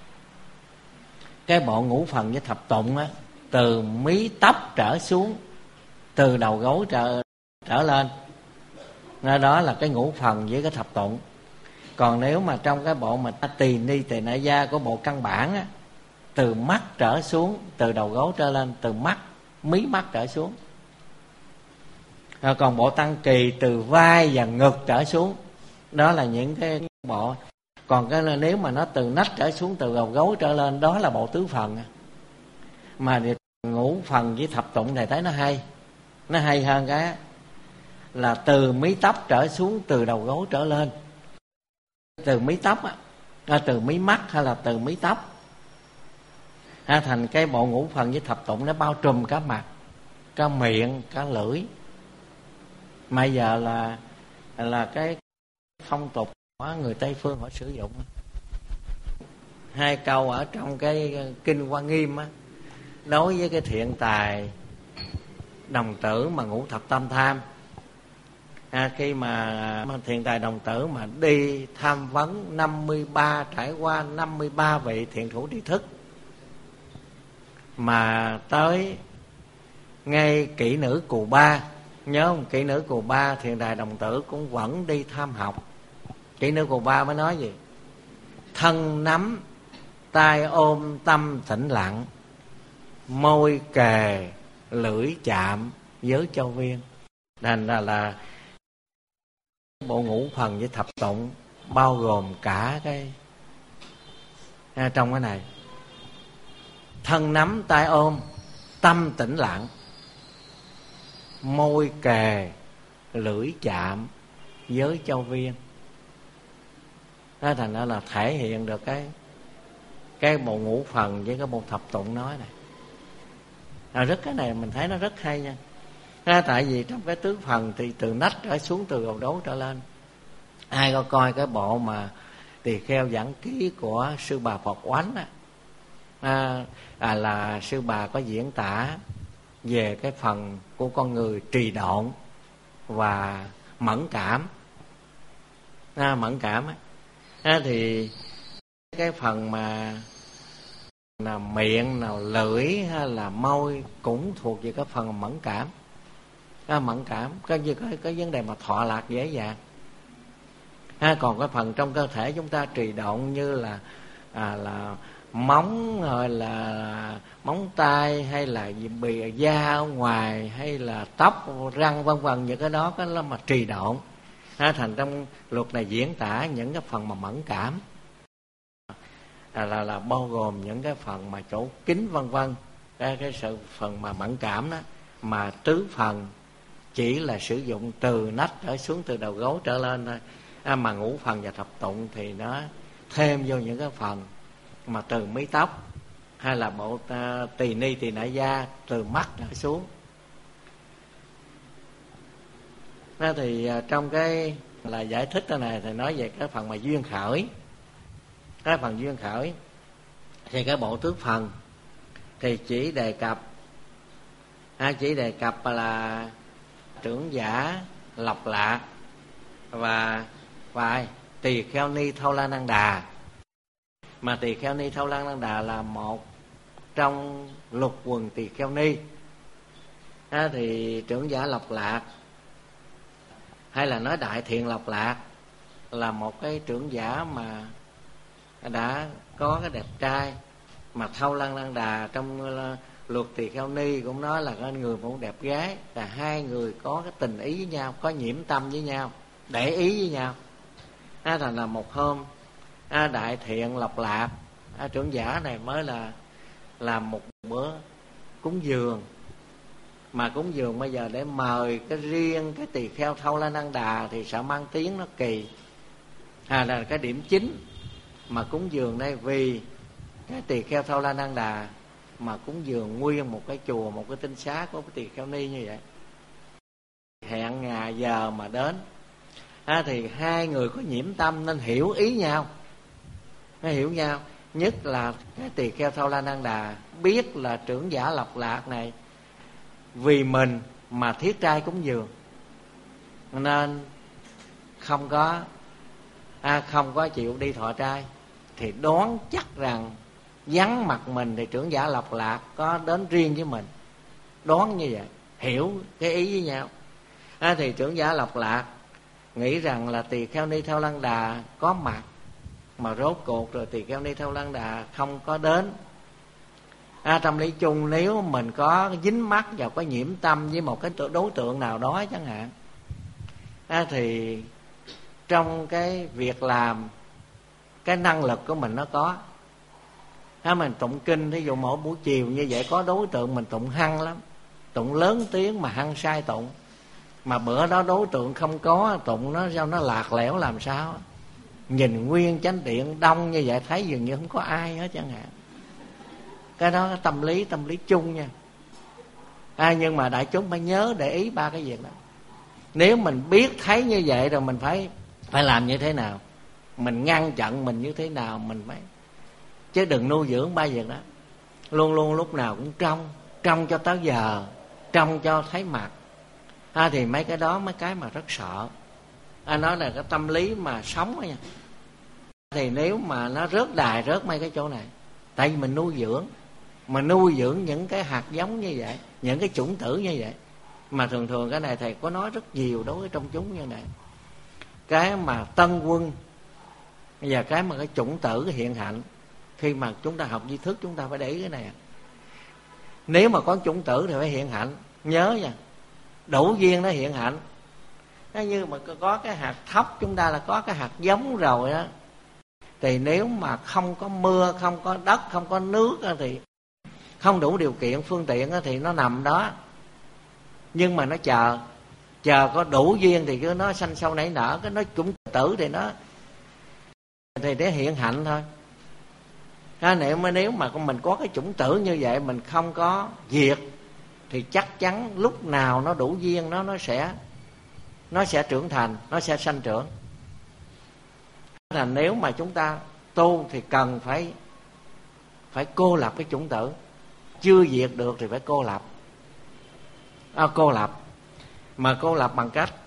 cái bộ ngũ phần với thập tụng á, từ mí tóc trở xuống, từ đầu gối trở lên, đó là cái ngũ phần với cái thập tụng. Còn nếu mà trong cái bộ mà tỳ ni tỳ na gia của bộ căn bản á, từ mắt trở xuống, từ đầu gối trở lên, từ mắt, mí mắt trở xuống. Còn bộ tăng kỳ từ vai và ngực trở xuống, Đó là những cái bộ. Còn cái nếu mà nó từ nách trở xuống, từ đầu gối trở lên, đó là bộ tứ phần. Mà ngũ phần với thập tụng này thấy nó hay hơn cái là từ mí tóc trở xuống, từ đầu gối trở lên. Từ mí tóc từ mí mắt hay là từ mí tóc thành cái bộ ngũ phần với thập tụng, nó bao trùm cả mặt, cả miệng, cả lưỡi. Mà giờ là cái phong tục của người Tây phương họ sử dụng. Hai câu ở trong cái kinh Hoa Nghiêm đối với cái thiện tài đồng tử mà ngũ thập tam tham, khi mà thiện tài đồng tử mà đi tham vấn 53, trải qua 53 vị thiện thủ tri thức, mà tới ngay kỹ nữ Cù Ba, nhớ không? Kỹ nữ Cù Ba thiện tài đồng tử cũng vẫn đi tham học. Kỹ nữ Cù Ba mới nói gì? Thân nắm, tay ôm, tâm tĩnh lặng, môi kề, lưỡi chạm, giới châu viên. Thành ra là bộ ngũ phần với thập tụng bao gồm cả cái trong cái này. Thân nắm, tay ôm, tâm tĩnh lặng, môi kề, lưỡi chạm, giới châu viên. Đó, thành ra là thể hiện được cái bộ ngũ phần với cái bộ thập tụng nói này. Rất cái này mình thấy nó rất hay nha. Tại vì trong cái tứ phần thì từ nách trở xuống, từ đầu gối trở lên. Ai có coi cái bộ mà Tỳ Kheo Giảng Ký của sư bà Phật Oánh là sư bà có diễn tả về cái phần của con người trì độn và mẫn cảm. Mẫn cảm thì cái phần mà nào miệng, nào lưỡi hay là môi cũng thuộc về cái phần mẫn cảm. Mẫn cảm cái vấn đề mà thọ lạc dễ dàng. Còn cái phần trong cơ thể chúng ta trì độn như là móng, rồi là móng tay, hay là bì da ở ngoài, hay là tóc, răng, vân vân, những cái đó cái là mà trì độn. Thành trong luật này diễn tả những cái phần mà mẫn cảm là bao gồm những cái phần mà chỗ kính, vân vân, cái sự phần mà mẫn cảm đó. Mà tứ phần chỉ là sử dụng từ nách trở xuống, từ đầu gối trở lên thôi. Mà ngũ phần và thập tụng thì nó thêm vô những cái phần mà từ mí tóc, hay là bộ tỳ ni tỳ nại da, từ mắt trở xuống. Đó thì trong cái là giải thích cái này thì nói về cái phần mà duyên khởi. Cái phần duyên khởi thì cái bộ tứ phần thì chỉ đề cập là trưởng giả Lộc Lạc và Tỳ Kheo Ni Thâu La Năng Đà. Mà Tỳ Kheo Ni Thâu La Năng Đà là một trong lục quần Tỳ Kheo Ni. Thì trưởng giả Lộc Lạc, hay là nói Đại Thiện Lộc Lạc, là một cái trưởng giả mà đã có cái đẹp trai. Mà Thâu La Năng Đà trong luật Tỳ Kheo Ni cũng nói là cái người một đẹp gái, là hai người có cái tình ý với nhau, có nhiễm tâm với nhau, để ý với nhau. Thành là một hôm Đại Thiện Lộc Lạc, trưởng giả này mới là làm một bữa cúng dường. Mà cúng dường bây giờ để mời cái riêng cái Tỳ Kheo Thâu La Năng Đà thì sợ mang tiếng nó kỳ. Là cái điểm chính mà cúng dường đây, vì cái Tỳ Kheo Thâu La Năng Đà mà cúng dường nguyên một cái chùa, một cái tinh xá của cái Tỳ Kheo Ni như vậy. Hẹn ngày giờ mà đến thì hai người có nhiễm tâm nên hiểu ý nhau. Nó hiểu nhau. Nhất là cái Tỳ Kheo Thâu La Năng Đà biết là trưởng giả Lộc Lạc này vì mình mà thiết trai cúng dường, nên không có chịu đi thọ trai, thì đoán chắc rằng vắng mặt mình thì trưởng giả Lộc Lạc có đến riêng với mình. Đoán như vậy, hiểu cái ý với nhau. Thì trưởng giả Lộc Lạc nghĩ rằng là Tỳ Kheo Ni Thâu La Đà có mặt, mà rốt cuộc rồi Tỳ Kheo Ni Thâu La Đà không có đến. Trong lý chung, nếu mình có dính mắc và có nhiễm tâm với một cái đối tượng nào đó chẳng hạn, thì trong cái việc làm, cái năng lực của mình nó có. Mình tụng kinh, thí dụ mỗi buổi chiều như vậy có đối tượng mình tụng hăng lắm, tụng lớn tiếng mà hăng sai tụng. Mà bữa đó đối tượng không có, tụng nó sao nó lạc lẽo làm sao. Nhìn nguyên chánh điện đông như vậy thấy dường như không có ai hết chẳng hạn. Cái đó tâm lý chung nha. Nhưng mà đại chúng phải nhớ để ý ba cái việc đó. Nếu mình biết thấy như vậy rồi mình phải làm như thế nào, mình ngăn chặn mình như thế nào, mình phải, chứ đừng nuôi dưỡng ba việc đó. Luôn luôn lúc nào cũng trong cho tới giờ, trong cho thấy mặt. Thì mấy cái đó mấy cái mà rất sợ. Nói là cái tâm lý mà sống đó nha. Thì nếu mà nó rớt đài rớt mấy cái chỗ này, tại vì mình nuôi dưỡng những cái hạt giống như vậy, những cái chủng tử như vậy. Mà thường cái này thầy có nói rất nhiều đối với trong chúng như này. Cái mà tân quân và cái mà cái chủng tử, cái hiện hạnh. Khi mà chúng ta học tri thức chúng ta phải để ý cái này. Nếu mà có chủng tử thì phải hiện hạnh. Nhớ nha, đủ duyên nó hiện hạnh. Nó như mà có cái hạt thóc, chúng ta là có cái hạt giống rồi đó. Thì nếu mà không có mưa, không có đất, không có nước thì không đủ điều kiện, phương tiện thì nó nằm đó. Nhưng mà nó chờ có đủ duyên thì cứ nó sanh sâu nảy nở. Cái nó chủng tử thì nó để hiện hạnh thôi. Nếu mà mình có cái chủng tử như vậy, mình không có diệt thì chắc chắn lúc nào nó đủ duyên nó sẽ trưởng thành, nó sẽ sanh trưởng. Là nếu mà chúng ta tu thì cần phải cô lập cái chủng tử. Chưa diệt được thì phải cô lập. Cô lập. Mà cô lập bằng cách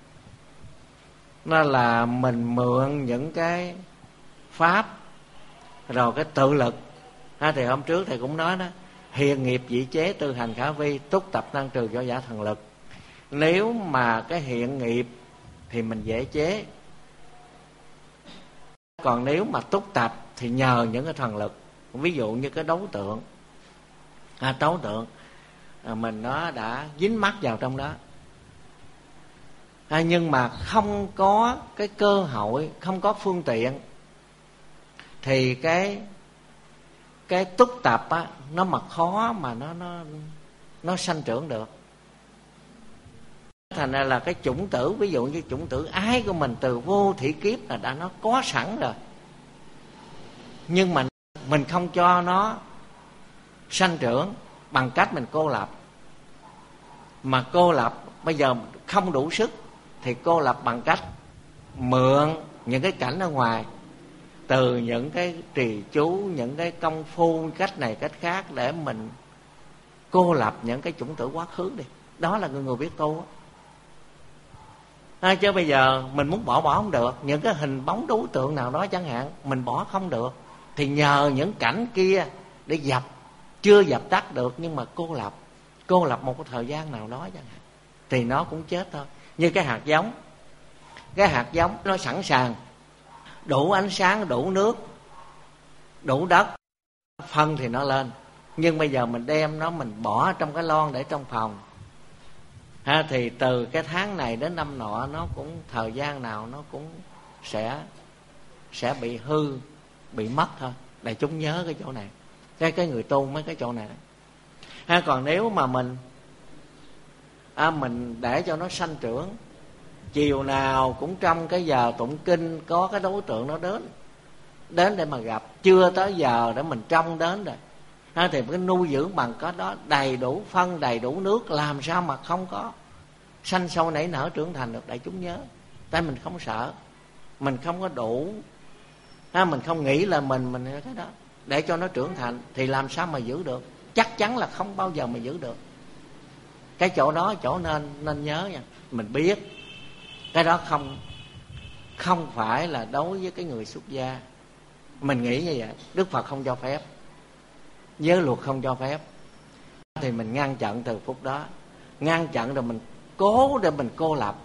nó là mình mượn những cái pháp, rồi cái tự lực. Thì hôm trước thầy cũng nói đó, hiền nghiệp dị chế, tư hành khả vi, túc tập năng trừ võ giả thần lực. Nếu mà cái hiện nghiệp thì mình dễ chế. Còn nếu mà túc tập thì nhờ những cái thần lực. Ví dụ như cái đấu tượng, mình nó đã dính mắc vào trong đó. Nhưng mà không có cái cơ hội, không có phương tiện, thì cái túc tập á, nó mà khó mà nó sanh trưởng được. Thành ra là cái chủng tử, ví dụ như chủng tử ái của mình từ vô thỉ kiếp là đã nó có sẵn rồi. Nhưng mà mình không cho nó sanh trưởng bằng cách mình cô lập. Mà cô lập bây giờ không đủ sức thì cô lập bằng cách mượn những cái cảnh ở ngoài, từ những cái trì chú, những cái công phu, cách này cách khác, để mình cô lập những cái chủng tử quá khứ đi. Đó là người biết tu á. Chứ bây giờ mình muốn bỏ không được. Những cái hình bóng đối tượng nào đó chẳng hạn, mình bỏ không được, thì nhờ những cảnh kia để dập. Chưa dập tắt được nhưng mà cô lập một cái thời gian nào đó chẳng hạn, thì nó cũng chết thôi. Như cái hạt giống, nó sẵn sàng, đủ ánh sáng, đủ nước, đủ đất, phân thì nó lên. Nhưng bây giờ mình đem nó, mình bỏ trong cái lon để trong phòng, thì từ cái tháng này đến năm nọ, nó cũng thời gian nào nó cũng sẽ bị hư, bị mất thôi. Để chúng nhớ cái chỗ này, cái người tu mấy cái chỗ này. Còn nếu mà mình để cho nó sanh trưởng, chiều nào cũng trong cái giờ tụng kinh có cái đối tượng nó đến để mà gặp, chưa tới giờ để mình trông đến rồi, thì cái nuôi dưỡng bằng cái đó, đầy đủ phân, đầy đủ nước, làm sao mà không có sanh sâu nảy nở trưởng thành được. Đại chúng nhớ, tại mình không sợ, mình không có đủ, mình không nghĩ là mình cái đó để cho nó trưởng thành, thì làm sao mà giữ được? Chắc chắn là không bao giờ mà giữ được. Cái chỗ đó chỗ nên nhớ nha. Mình biết cái đó không phải là đối với cái người xuất gia. Mình nghĩ như vậy, Đức Phật không cho phép, giới luật không cho phép, thì mình ngăn chặn từ phút đó. Ngăn chặn rồi mình cố để mình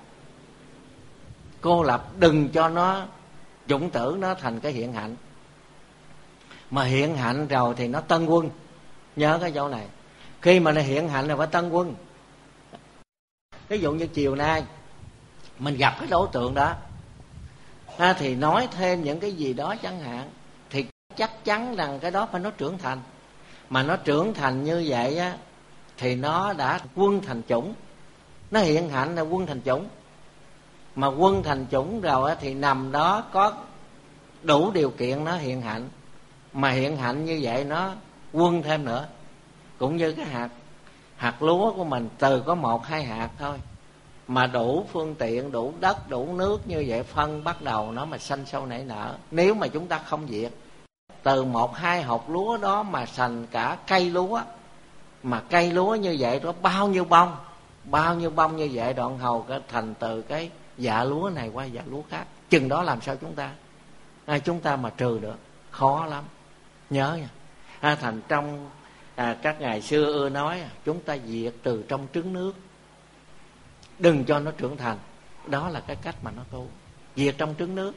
cô lập đừng cho nó chủng tử nó thành cái hiện hạnh. Mà hiện hạnh rồi thì nó tân quân. Nhớ cái chỗ này, khi mà nó hiện hạnh là phải tân quân. Ví dụ như chiều nay mình gặp cái đối tượng đó, Thì nói thêm những cái gì đó chẳng hạn, thì chắc chắn rằng cái đó phải nó trưởng thành. Mà nó trưởng thành như vậy á, thì nó đã quân thành chủng. Nó hiện hạnh là quân thành chủng. Mà quân thành chủng rồi á, thì nằm đó có đủ điều kiện nó hiện hạnh. Mà hiện hạnh như vậy nó quân thêm nữa. Cũng như cái hạt lúa của mình, từ có 1-2 hạt thôi mà đủ phương tiện, đủ đất, đủ nước như vậy, phân bắt đầu nó mà xanh sâu nảy nở. Nếu mà chúng ta không diệt, từ 1-2 hột lúa đó mà thành cả cây lúa. Mà cây lúa như vậy có bao nhiêu bông như vậy, đoạn hầu cái thành từ cái dạ lúa này qua dạ lúa khác. Chừng đó làm sao chúng ta mà trừ được, khó lắm. Nhớ nha. Thành trong các ngày xưa ưa nói chúng ta diệt từ trong trứng nước, đừng cho nó trưởng thành. Đó là cái cách mà nó tu, diệt trong trứng nước.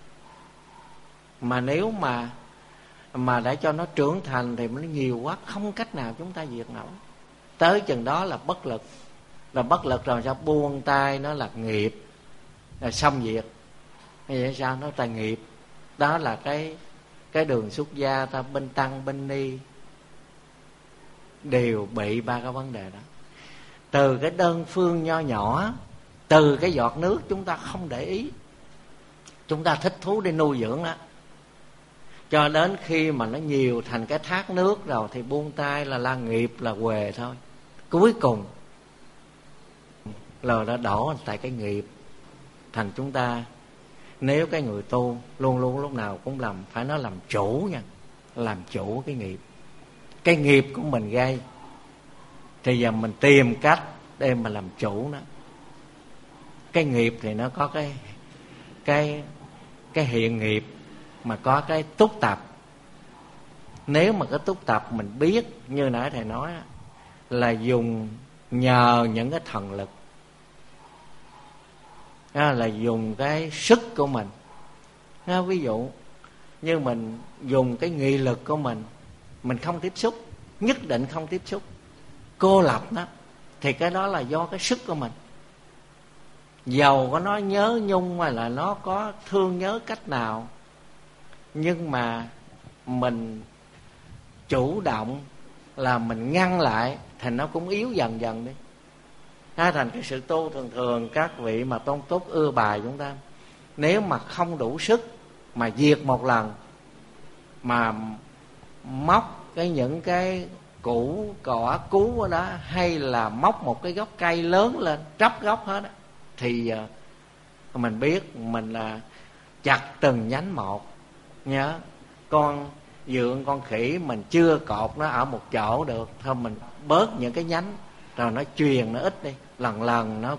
Mà nếu mà để cho nó trưởng thành thì nó nhiều quá, không cách nào chúng ta diệt nổi. Tới chừng đó là bất lực. Là bất lực rồi sao? Buông tay nó là nghiệp, là xong diệt. Như vậy sao? Nó là nghiệp. Đó là cái đường xuất gia ta bên tăng bên ni đều bị 3 cái vấn đề đó. Từ cái đơn phương nho nhỏ, từ cái giọt nước chúng ta không để ý, chúng ta thích thú để nuôi dưỡng đó, cho đến khi mà nó nhiều thành cái thác nước rồi thì buông tay là nghiệp, là huề thôi. Cuối cùng lời đã đổ tại cái nghiệp. Thành chúng ta, nếu cái người tu luôn luôn lúc nào cũng phải nó làm chủ nha, làm chủ cái nghiệp. Cái nghiệp của mình gây thì giờ mình tìm cách để mà làm chủ nó. Cái nghiệp thì nó có cái hiện nghiệp, mà có cái túc tập. Nếu mà cái túc tập mình biết, như nãy thầy nói, là dùng nhờ những cái thần lực, là dùng cái sức của mình. Ví dụ như mình dùng cái nghị lực của mình không tiếp xúc, nhất định không tiếp xúc, cô lập nó, thì cái đó là do cái sức của mình. Dầu có nó nhớ nhung hay là nó có thương nhớ cách nào, nhưng mà mình chủ động là mình ngăn lại thì nó cũng yếu dần dần đi. Thành cái sự tu thường các vị mà tôn túc ưa bài chúng ta, nếu mà không đủ sức mà diệt một lần, mà móc những cái củ cỏ cú ở đó, hay là móc một cái gốc cây lớn lên tróc gốc hết đó, thì mình biết mình là chặt từng nhánh một. Nhớ con dượng con khỉ mình chưa cột nó ở một chỗ được, thôi mình bớt những cái nhánh rồi nó truyền nó ít đi, lần lần nó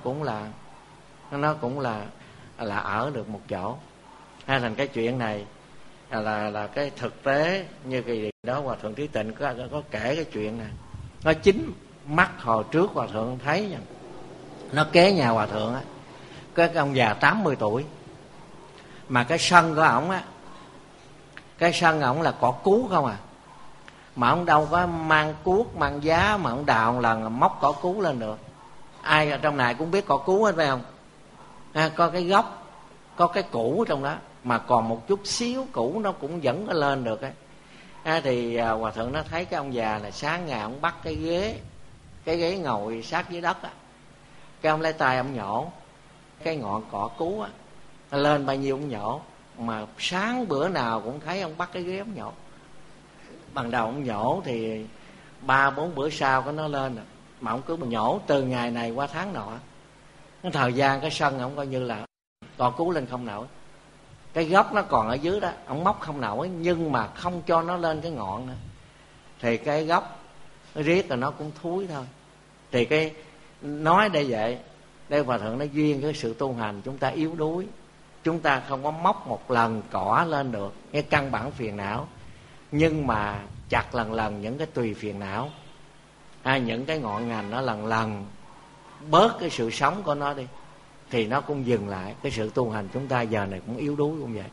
cũng là ở được một chỗ. Hay thành cái chuyện này là cái thực tế. Như cái đó Hòa Thượng Trí Tịnh có kể cái chuyện này, nó chính mắt hồi trước Hòa Thượng thấy nha. Nó kế nhà Hòa Thượng á, cái ông già 80 tuổi, mà cái sân của ổng á, cái sân ổng là cỏ cú không à, mà ông đâu có mang cuốc mang giá mà ông đào một lần móc cỏ cú lên được. Ai ở trong này cũng biết cỏ cú hết phải không? Có cái gốc, có cái củ trong đó, mà còn một chút xíu củ nó cũng vẫn lên được ấy. Thì Hòa Thượng nó thấy cái ông già là sáng ngày ông bắt cái ghế ngồi sát dưới đất á, cái ông lấy tay ông nhổ cái ngọn cỏ cú á lên bao nhiêu ông nhổ. Mà sáng bữa nào cũng thấy ông bắt cái ghế ông nhổ. Ban đầu ông nhổ thì 3-4 bữa sau có nó lên rồi, mà ông cứ nhổ từ ngày này qua tháng nọ. Cái thời gian cái sân ông coi như là cỏ cú lên không nổi, cái gốc nó còn ở dưới đó, ông móc không nổi, nhưng mà không cho nó lên cái ngọn nữa, thì cái gốc nó riết rồi nó cũng thúi thôi. Thì cái nói đây vậy, đây Hòa Thượng nó duyên cái sự tu hành chúng ta yếu đuối, chúng ta không có móc một lần cỏ lên được cái căn bản phiền não, nhưng mà chặt lần lần những cái tùy phiền não, những cái ngọn ngành nó lần lần bớt cái sự sống của nó đi, thì nó cũng dừng lại. Cái sự tu hành chúng ta giờ này cũng yếu đuối cũng vậy.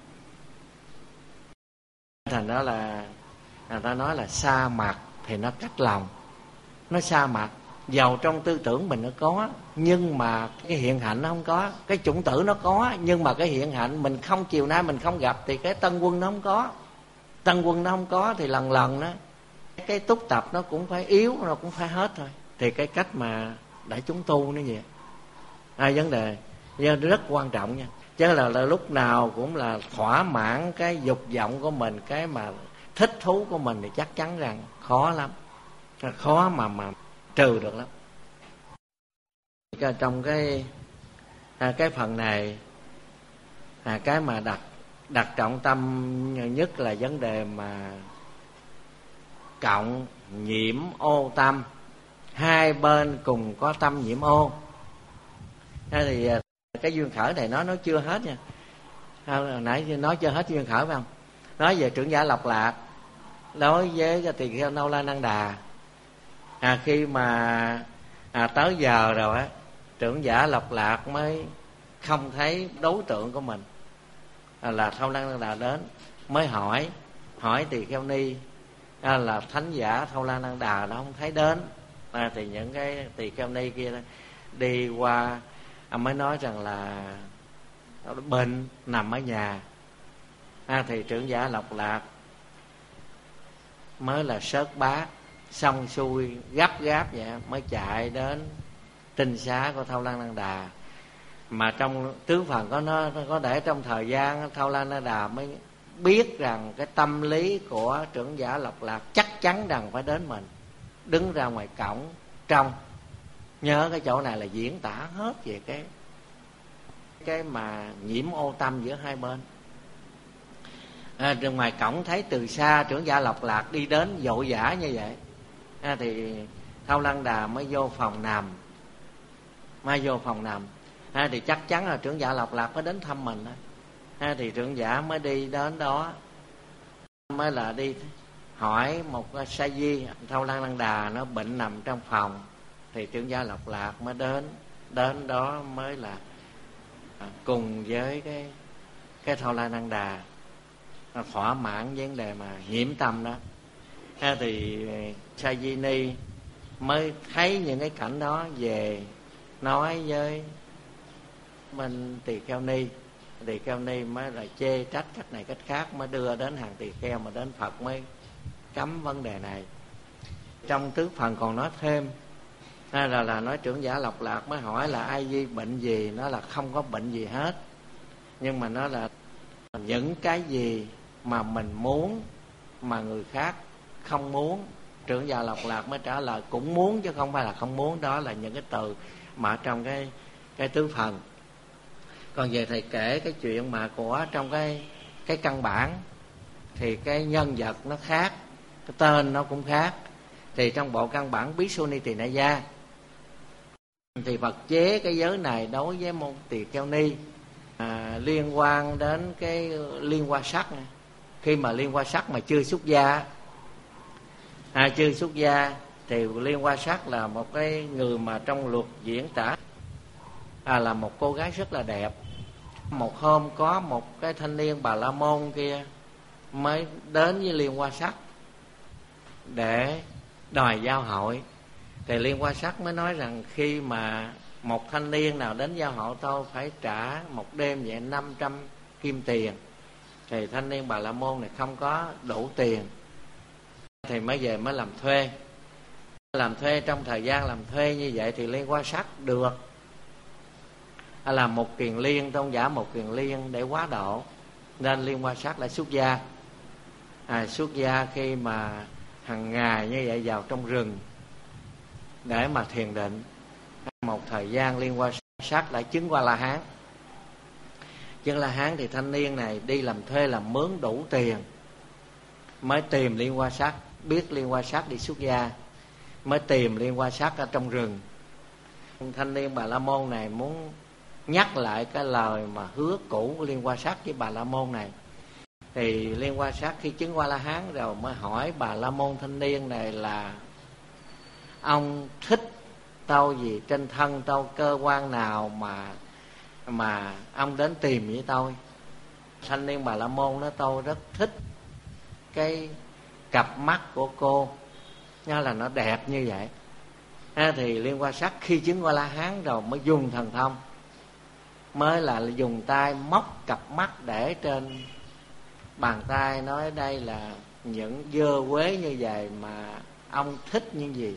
Thành đó là người ta nói là xa mặt thì nó cách lòng. Nó xa mặt Giàu trong tư tưởng mình nó có, nhưng mà cái hiện hạnh nó không có. Cái chủng tử nó có, nhưng mà cái hiện hạnh mình không, chiều nay mình không gặp thì cái tân quân nó không có. Tân quân nó không có thì lần lần đó cái túc tập nó cũng phải yếu, nó cũng phải hết thôi. Thì cái cách mà để chúng tu nó vậy. Vấn đề rất quan trọng nha. Chứ là lúc nào cũng là thỏa mãn cái dục vọng của mình, cái mà thích thú của mình thì chắc chắn rằng khó lắm, khó mà trừ được lắm. Trong cái phần này cái mà đặt trọng tâm nhất là vấn đề mà cộng nhiễm ô tâm, hai bên cùng có tâm nhiễm ô. Thì cái duyên khởi này nó chưa hết nha. Nãy nói chưa hết duyên khởi phải không? Nói về trưởng giả Lộc Lạc đối với cái tỳ kheo Nâu La Năng Đà. Khi mà tới giờ rồi á, trưởng giả Lộc Lạc mới không thấy đối tượng của mình là Thâu La Năng Đà đến, mới hỏi tỳ kheo ni là thánh giả Thâu La Năng Đà nó không thấy đến. Thì những cái tỳ kheo ni kia đi qua mới nói rằng là bệnh nằm ở nhà. Thì trưởng giả Lộc Lạc mới là sớt bát xong xuôi gấp gáp vậy mới chạy đến tinh xá của Thâu La Năng Đà. Mà trong tứ phần nó có để trong thời gian Thâu La Năng Đà mới biết rằng cái tâm lý của trưởng giả Lộc Lạc chắc chắn rằng phải đến mình, đứng ra ngoài cổng trong. Nhớ cái chỗ này là diễn tả hết về cái mà nhiễm ô tâm giữa hai bên. Ngoài cổng thấy từ xa trưởng giả Lộc Lạc đi đến vội vã như vậy. Thì Thâu La Năng Đà mới vô phòng nằm. Thì chắc chắn là trưởng giả Lộc Lạc mới đến thăm mình đó. Thì trưởng giả mới đi đến đó, mới là đi hỏi một sa di Thâu La Năng Đà nó bệnh nằm trong phòng. Thì trưởng giả Lộc Lạc mới đến đó mới là cùng với cái Thâu La Năng Đà thỏa mãn vấn đề mà nhiễm tâm đó. Thì sa di ni mới thấy những cái cảnh đó, về nói với bên tỳ kheo ni mới là chê trách cách này cách khác, mới đưa đến hàng tỳ kheo, mà đến Phật mới cấm vấn đề này. Trong tứ phần còn nói thêm là nói trưởng giả Lộc Lạc mới hỏi là ai di bệnh gì. Nó là không có bệnh gì hết, nhưng mà nó là những cái gì mà mình muốn mà người khác không muốn. Trưởng giả Lộc Lạc mới trả lời cũng muốn chứ không phải là không muốn. Đó là những cái từ mà trong cái tứ phần. Còn về thầy kể cái chuyện mà của trong cái căn bản thì cái nhân vật nó khác, cái tên nó cũng khác. Thì trong bộ căn bản Bhikshuni Tỳ Na Gia thì Phật chế cái giới này đối với một tỳ kheo ni liên quan đến cái liên hoa sắc này. Khi mà liên hoa sắc mà chưa xuất gia, chưa xuất gia thì liên hoa sắc là một cái người mà trong luật diễn tả là một cô gái rất là đẹp. Một hôm có một cái thanh niên Bà La Môn kia mới đến với liên hoa sắc để đòi giao hội. Thì liên hoa sắc mới nói rằng khi mà một thanh niên nào đến giao hội tôi phải trả một đêm vậy 500 kim tiền. Thì thanh niên Bà La Môn này không có đủ tiền, thì mới về mới làm thuê. Làm thuê, trong thời gian làm thuê như vậy thì liên hoa sắc được là một kiền liên, tôn giả một kiền liên để quá độ, nên liên hoa sắc lại xuất gia. Xuất gia khi mà hàng ngày như vậy vào trong rừng để mà thiền định. Một thời gian liên hoa sắc lại chứng qua La Hán. Chứng La Hán thì thanh niên này đi làm thuê làm mướn đủ tiền, mới tìm liên hoa sắc, biết liên hoa sắc đi xuất gia, mới tìm liên hoa sắc ở trong rừng. Thanh niên Bà La Môn này muốn nhắc lại cái lời mà hứa cũ của liên hoa sắc với Bà La Môn này. Thì liên hoa sắc khi chứng qua La Hán rồi mới hỏi Bà La Môn thanh niên này là ông thích tao gì, trên thân tao cơ quan nào mà ông đến tìm với tôi. Thanh niên Bà La Môn nói tôi rất thích cái cặp mắt của cô, nhớ là nó đẹp như vậy. Thì Liên Hoa Sắc khi chứng qua La Hán rồi mới dùng thần thông, mới là dùng tay móc cặp mắt để trên bàn tay, nói đây là những dơ quế như vậy mà ông thích những gì.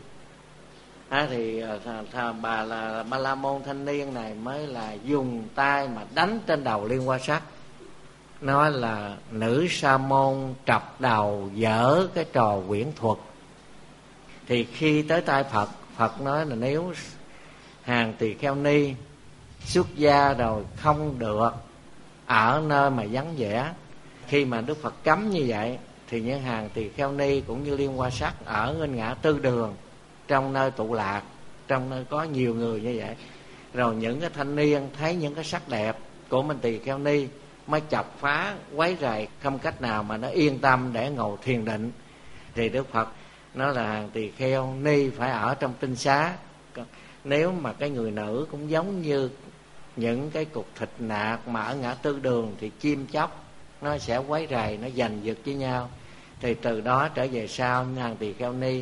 Thì bà là Ba La Môn thanh niên này mới là dùng tay mà đánh trên đầu Liên Hoa Sắc, nói là nữ sa môn trọc đầu dở cái trò quyển thuật. Thì khi tới tay Phật, Phật nói là nếu hàng tỳ kheo ni xuất gia rồi không được ở nơi mà vắng vẻ. Khi mà Đức Phật cấm như vậy thì những hàng tỳ kheo ni cũng như Liên Hoa Sắc ở bên ngã tư đường, trong nơi tụ lạc, trong nơi có nhiều người như vậy, rồi những cái thanh niên thấy những cái sắc đẹp của mình tỳ kheo ni mới chọc phá quấy rầy, không cách nào mà nó yên tâm để ngồi thiền định. Thì Đức Phật nói là hàng tỳ kheo ni phải ở trong tinh xá. Nếu mà cái người nữ cũng giống như những cái cục thịt nạc mà ở ngã tư đường thì chim chóc nó sẽ quấy rầy, nó giành giật với nhau. Thì từ đó trở về sau hàng tỳ kheo ni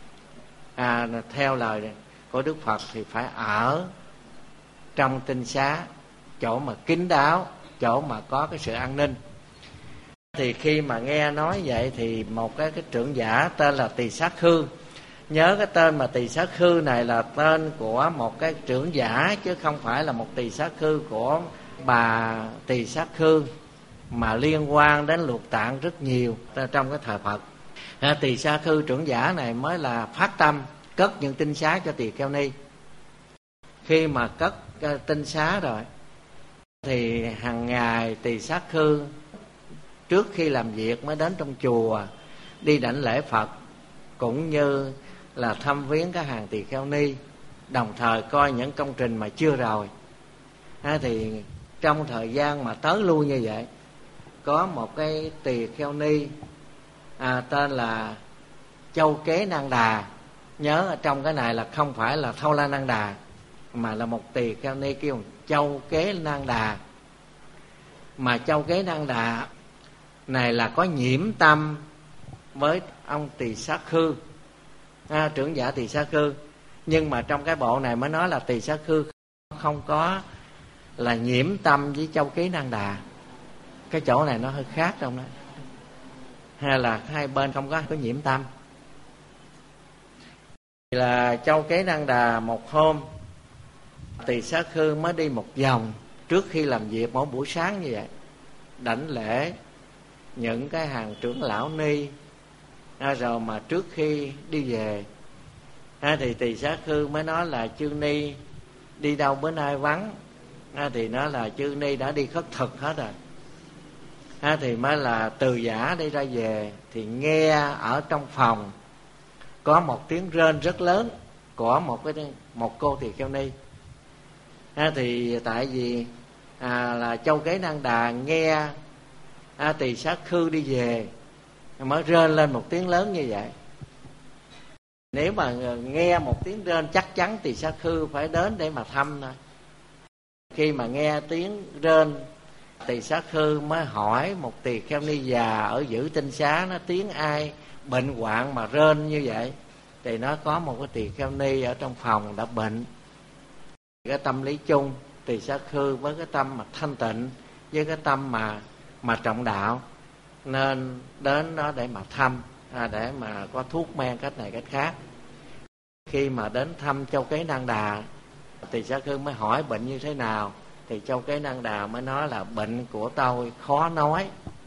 theo lời của Đức Phật thì phải ở trong tinh xá, chỗ mà kín đáo, chỗ mà có cái sự an ninh. Thì khi mà nghe nói vậy thì một cái trưởng giả tên là Tỳ Sát Khư, nhớ cái tên mà Tỳ Sát Khư này là tên của một cái trưởng giả, chứ không phải là một Tỳ Sát Khư của bà Tỳ Sát Khư mà liên quan đến Lục Tạng rất nhiều trong cái thời Phật. Tỳ Sát Khư trưởng giả này mới là phát tâm cất những tinh xá cho tỳ kheo ni. Khi mà cất tinh xá rồi thì hàng ngày Tỳ Sát Khư trước khi làm việc mới đến trong chùa đi đảnh lễ Phật, cũng như là thăm viếng các hàng tỳ kheo ni, đồng thời coi những công trình mà chưa rồi. Thì trong thời gian mà tới lui như vậy, có một cái tỳ kheo ni tên là Châu Kế Nan Đà. Nhớ ở trong cái này là không phải là Thâu La Nan Đà, mà là một tỳ kheo ni kêu Châu Kế Nan Đà. Mà Châu Kế Nan Đà này là có nhiễm tâm với ông Tỳ Sát Khư, trưởng giả Tỳ Sát Khư. Nhưng mà trong cái bộ này mới nói là Tỳ Sát Khư không có là nhiễm tâm với Châu Kế Nan Đà. Cái chỗ này nó hơi khác trong đó, hay là hai bên không có nhiễm tâm. Là Châu Kế Nan Đà một hôm Tỳ Sát Khư mới đi một vòng trước khi làm việc mỗi buổi sáng như vậy, đảnh lễ những cái hàng trưởng lão ni, rồi mà trước khi đi về thì Tỳ Sát Khư mới nói là chư ni đi đâu bữa nay vắng. Thì nói là chư ni đã đi khất thực hết rồi. Thì mới là từ giả đi ra về thì nghe ở trong phòng có một tiếng rên rất lớn của một cô tỳ kheo ni. Thì tại vì là Châu Kế Nan Đà nghe Tỳ Sát Khư đi về mới rên lên một tiếng lớn như vậy. Nếu mà nghe một tiếng rên chắc chắn Tỳ Sát Khư phải đến để mà thăm thôi. Khi mà nghe tiếng rên, Tỳ Sát Khư mới hỏi một tỳ kheo ni già ở giữ tinh xá, nó tiếng ai bệnh hoạn mà rên như vậy. Thì nó có một cái tỳ kheo ni ở trong phòng đã bệnh. Cái tâm lý chung Tỳ Sát Khư với cái tâm mà thanh tịnh, với cái tâm mà trọng đạo, nên đến đó để mà thăm, để mà có thuốc men cách này cách khác. Khi mà đến thăm Châu Kế Nan Đà, Tỳ Sát Khư mới hỏi bệnh như thế nào. Thì Châu Kế Nan Đà mới nói là bệnh của tôi khó nói.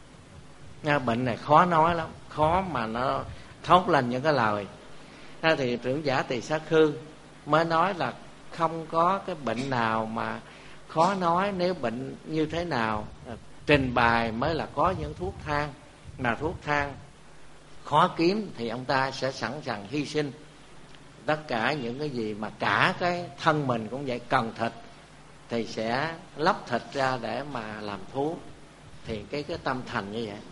Bệnh này khó nói lắm, khó mà nó thốt lên những cái lời. Thì trưởng giả Tỳ Sát Khư mới nói là không có cái bệnh nào mà khó nói. Nếu bệnh như thế nào trình bày mới là có những thuốc thang. Mà thuốc thang khó kiếm thì ông ta sẽ sẵn sàng hy sinh tất cả những cái gì mà cả cái thân mình cũng vậy, cần thịt thì sẽ lóc thịt ra để mà làm thuốc. Thì cái tâm thành như vậy.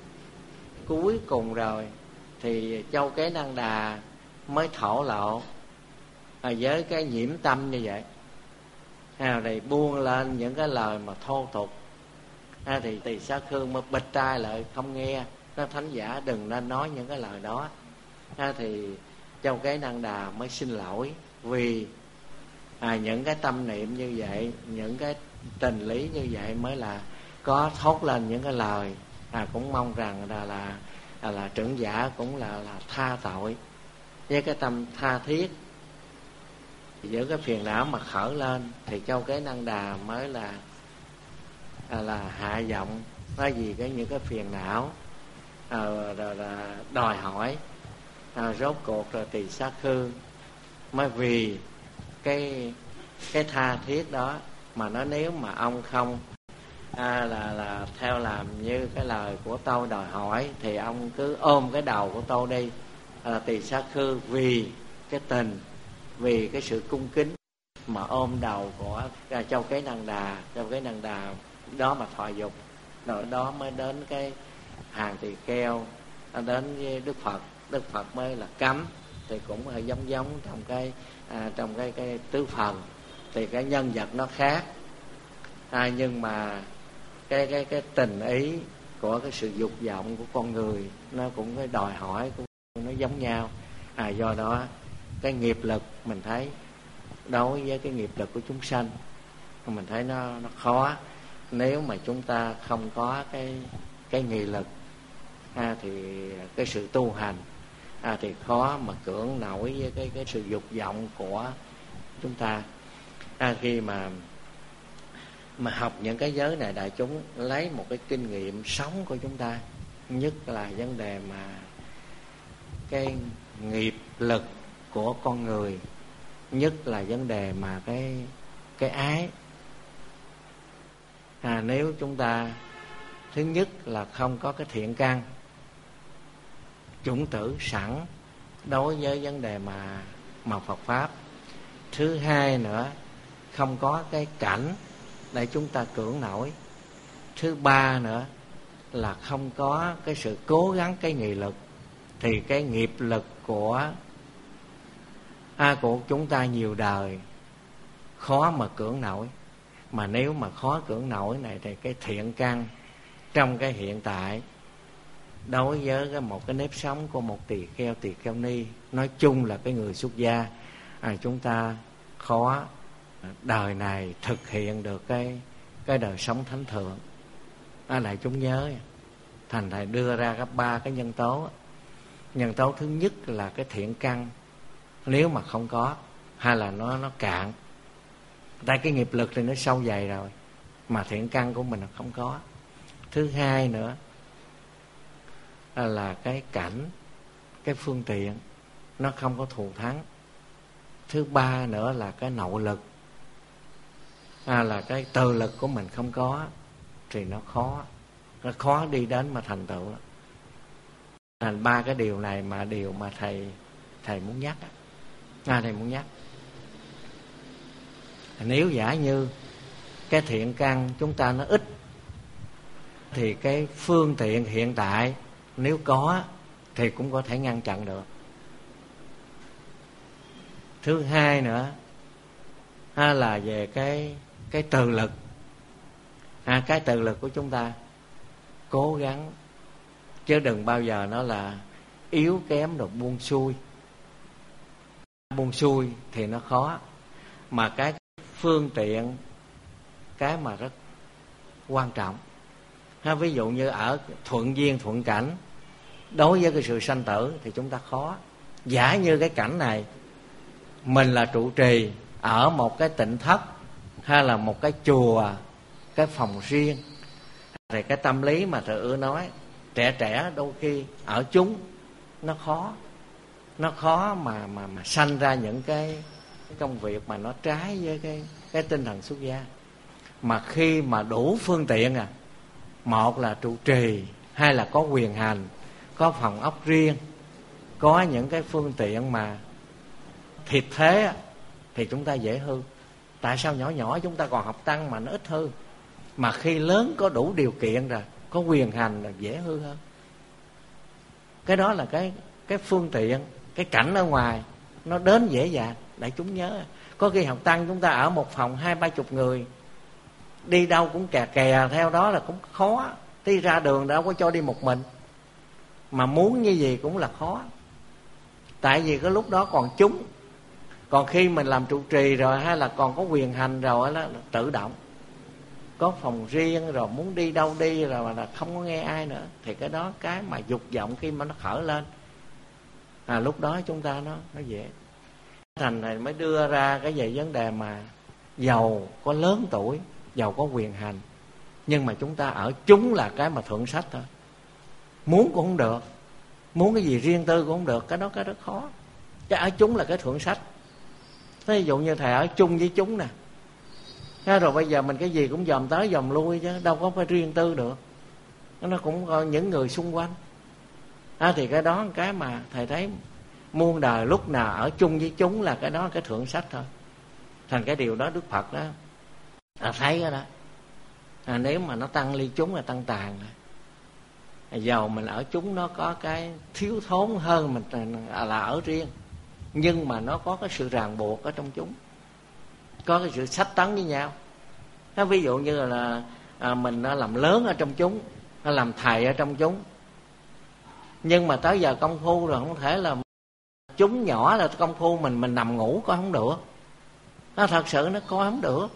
Cuối cùng rồi thì Châu Kế Nan Đà mới thổ lộ với cái nhiễm tâm như vậy, thì buông lên những cái lời mà thô tục. Thì Tỳ Sát Khư mới bịt tai lại không nghe. Nó thánh giả đừng nên nói những cái lời đó. Thì Châu Kế Năng Đà mới xin lỗi, vì những cái tâm niệm như vậy, những cái tình lý như vậy mới là có thốt lên những cái lời. Cũng mong rằng là trưởng giả cũng là tha tội với cái tâm tha thiết. Giữa cái phiền não mà khởi lên thì Châu Kế Năng Đà mới là hạ giọng nói gì những cái phiền não, rồi đòi hỏi. Rốt cuộc rồi Tỳ Xá Khư mới vì cái tha thiết đó mà nói, nếu mà ông không là theo làm như cái lời của tôi đòi hỏi thì ông cứ ôm cái đầu của tôi đi. Tỳ Xá Khư vì cái tình, vì cái sự cung kính mà ôm đầu của Châu Kế Năng Đà. Châu Kế Năng Đà đó mà thọ dục, rồi đó mới đến cái hàng tỳ kheo, đến với Đức Phật. Đức Phật mới là cấm, thì cũng hơi giống trong cái tứ phần, thì cái nhân vật nó khác. Nhưng mà cái tình ý của cái sự dục vọng của con người nó cũng cái đòi hỏi cũng nó giống nhau. Do đó cái nghiệp lực mình thấy đối với cái nghiệp lực của chúng sanh mình thấy nó khó. Nếu mà chúng ta không có cái nghị lực thì cái sự tu hành thì khó mà cưỡng nổi với cái sự dục vọng của chúng ta. Khi mà học những cái giới này, đại chúng lấy một cái kinh nghiệm sống của chúng ta, nhất là vấn đề mà cái nghiệp lực của con người, nhất là vấn đề mà cái ái. Nếu chúng ta thứ nhất là không có cái thiện căn chủng tử sẵn đối với vấn đề mà Phật pháp. Thứ hai nữa, không có cái cảnh để chúng ta cưỡng nổi. Thứ ba nữa là không có cái sự cố gắng cái nghị lực, thì cái nghiệp lực của chúng ta nhiều đời khó mà cưỡng nổi. Mà nếu mà khó cưỡng nổi này thì cái thiện căn trong cái hiện tại đối với một cái nếp sống của một tỳ kheo ni, nói chung là cái người xuất gia, chúng ta khó đời này thực hiện được cái đời sống thánh thượng. Đại chúng nhớ, thành thầy đưa ra các ba cái nhân tố. Nhân tố thứ nhất là cái thiện căn, nếu mà không có, hay là nó cạn. Tại cái nghiệp lực thì nó sâu dày rồi, mà thiện căn của mình không có. Thứ hai nữa là cái cảnh, cái phương tiện nó không có thù thắng. Thứ ba nữa là cái nội lực, là cái từ lực của mình không có, thì nó khó đi đến mà thành tựu. Thành ba cái điều này mà điều mà thầy muốn nhắc. Thầy muốn nhắc, nếu giả như cái thiện căn chúng ta nó ít thì cái phương tiện hiện tại nếu có thì cũng có thể ngăn chặn được. Thứ hai nữa là về cái từ lực. Cái từ lực của chúng ta cố gắng, chứ đừng bao giờ nó là yếu kém rồi buông xuôi. Buông xuôi thì nó khó. Mà cái phương tiện, cái mà rất quan trọng. Ví dụ như ở thuận duyên thuận cảnh, đối với cái sự sanh tử thì chúng ta khó. Giả như cái cảnh này mình là trụ trì ở một cái tịnh thất hay là một cái chùa, cái phòng riêng, thì cái tâm lý mà thầy ưa nói, trẻ đôi khi ở chúng nó khó mà sanh ra những cái công việc mà nó trái với cái tinh thần xuất gia. Mà khi mà đủ phương tiện, một là trụ trì, hai là có quyền hành, có phòng ốc riêng, có những cái phương tiện mà thiệt thế, thì chúng ta dễ hư. Tại sao nhỏ chúng ta còn học tăng mà nó ít hư? Mà khi lớn có đủ điều kiện rồi, có quyền hành là dễ hư hơn. Cái đó là cái phương tiện, cái cảnh ở ngoài nó đến dễ dàng. Đại chúng nhớ, có khi học tăng chúng ta ở một phòng 20-30 người, đi đâu cũng kè theo đó là cũng khó. Đi ra đường đâu có cho đi một mình, mà muốn như gì cũng là khó. Tại vì cái lúc đó còn chúng. Còn khi mình làm trụ trì rồi, hay là còn có quyền hành rồi đó, là tự động, có phòng riêng rồi, muốn đi đâu đi rồi, mà là không có nghe ai nữa, thì cái đó cái mà dục vọng khi mà nó khởi lên, lúc đó chúng ta nó dễ. Thành này mới đưa ra cái về vấn đề mà giàu có lớn tuổi, giàu có quyền hành, nhưng mà chúng ta ở chúng là cái mà thượng sách thôi. Muốn cũng không được, muốn cái gì riêng tư cũng không được, cái đó cái rất khó. Cái ở chúng là cái thượng sách. Ví dụ như thầy ở chung với chúng nè, rồi bây giờ mình cái gì cũng dòm tới dòm lui chứ đâu có phải riêng tư được, nó cũng có những người xung quanh. Thì cái đó cái mà thầy thấy muôn đời lúc nào ở chung với chúng là cái đó cái thượng sách thôi. Thành cái điều đó Đức Phật đó thấy đó, nếu mà nó tăng ly chúng là tăng tàn. Dầu mình ở chúng nó có cái thiếu thốn hơn mình là ở riêng, nhưng mà nó có cái sự ràng buộc ở trong chúng, có cái sự sách tấn với nhau. Ví dụ như là mình làm lớn ở trong chúng, làm thầy ở trong chúng, nhưng mà tới giờ công phu rồi không thể là chúng nhỏ là công phu mình nằm ngủ coi không được. Thật sự nó coi không được.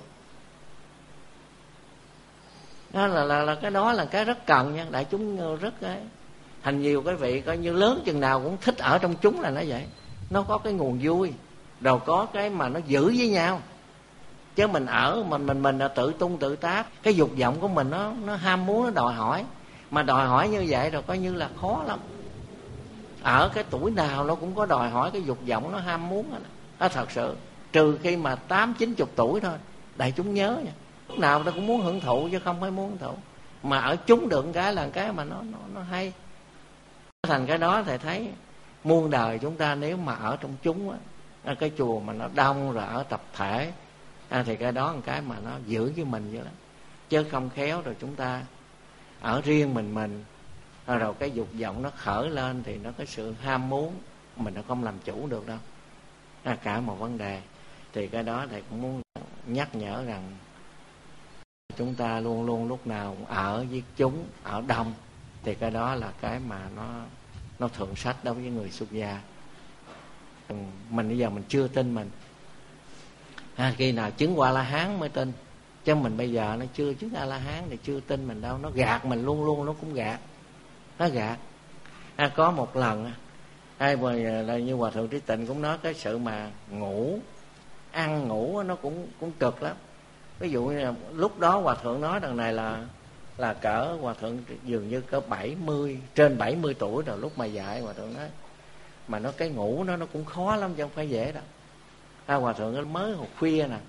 Đó là cái đó là cái rất cần nha. Đại chúng rất cái thành nhiều cái vị coi như lớn chừng nào cũng thích ở trong chúng là nó vậy. Nó có cái nguồn vui, rồi có cái mà nó giữ với nhau. Chứ mình ở mình là tự tung tự tác, cái dục vọng của mình nó ham muốn, nó đòi hỏi. Mà đòi hỏi như vậy rồi coi như là khó lắm. Ở cái tuổi nào nó cũng có đòi hỏi cái dục vọng, nó ham muốn đó. Thật sự trừ khi mà 80-90 tuổi thôi, đại chúng nhớ nha, lúc nào ta cũng muốn hưởng thụ chứ không phải muốn hưởng thụ. Mà ở chúng được cái là cái mà nó hay. Thành cái đó thầy thấy muôn đời chúng ta nếu mà ở trong chúng á, cái chùa mà nó đông rồi ở tập thể, thì cái đó là cái mà nó giữ với mình vậy đó. Chứ không khéo rồi chúng ta ở riêng mình rồi cái dục vọng nó khởi lên thì nó có sự ham muốn, mình nó không làm chủ được đâu. Cả một vấn đề. Thì cái đó thầy cũng muốn nhắc nhở rằng chúng ta luôn luôn lúc nào cũng ở với chúng, ở đông, thì cái đó là cái mà nó thượng sách đối với người xuất gia. Mình bây giờ mình chưa tin mình, khi nào chứng qua La Hán mới tin. Chứ mình bây giờ nó chưa chứng A La Hán thì chưa tin mình đâu. Nó gạt mình luôn luôn, nó cũng gạt. Nó gạt. Có một lần là như Hòa Thượng Trí Tịnh cũng nói, cái sự mà ngủ, ăn ngủ nó cũng cực lắm. Ví dụ như là lúc đó Hòa Thượng nói đằng này là cỡ Hòa Thượng dường như cỡ 70, trên 70 tuổi rồi. Lúc mà dạy Hòa Thượng nói mà nó cái ngủ nó cũng khó lắm chứ không phải dễ đâu. Hòa Thượng mới hồi khuya nè,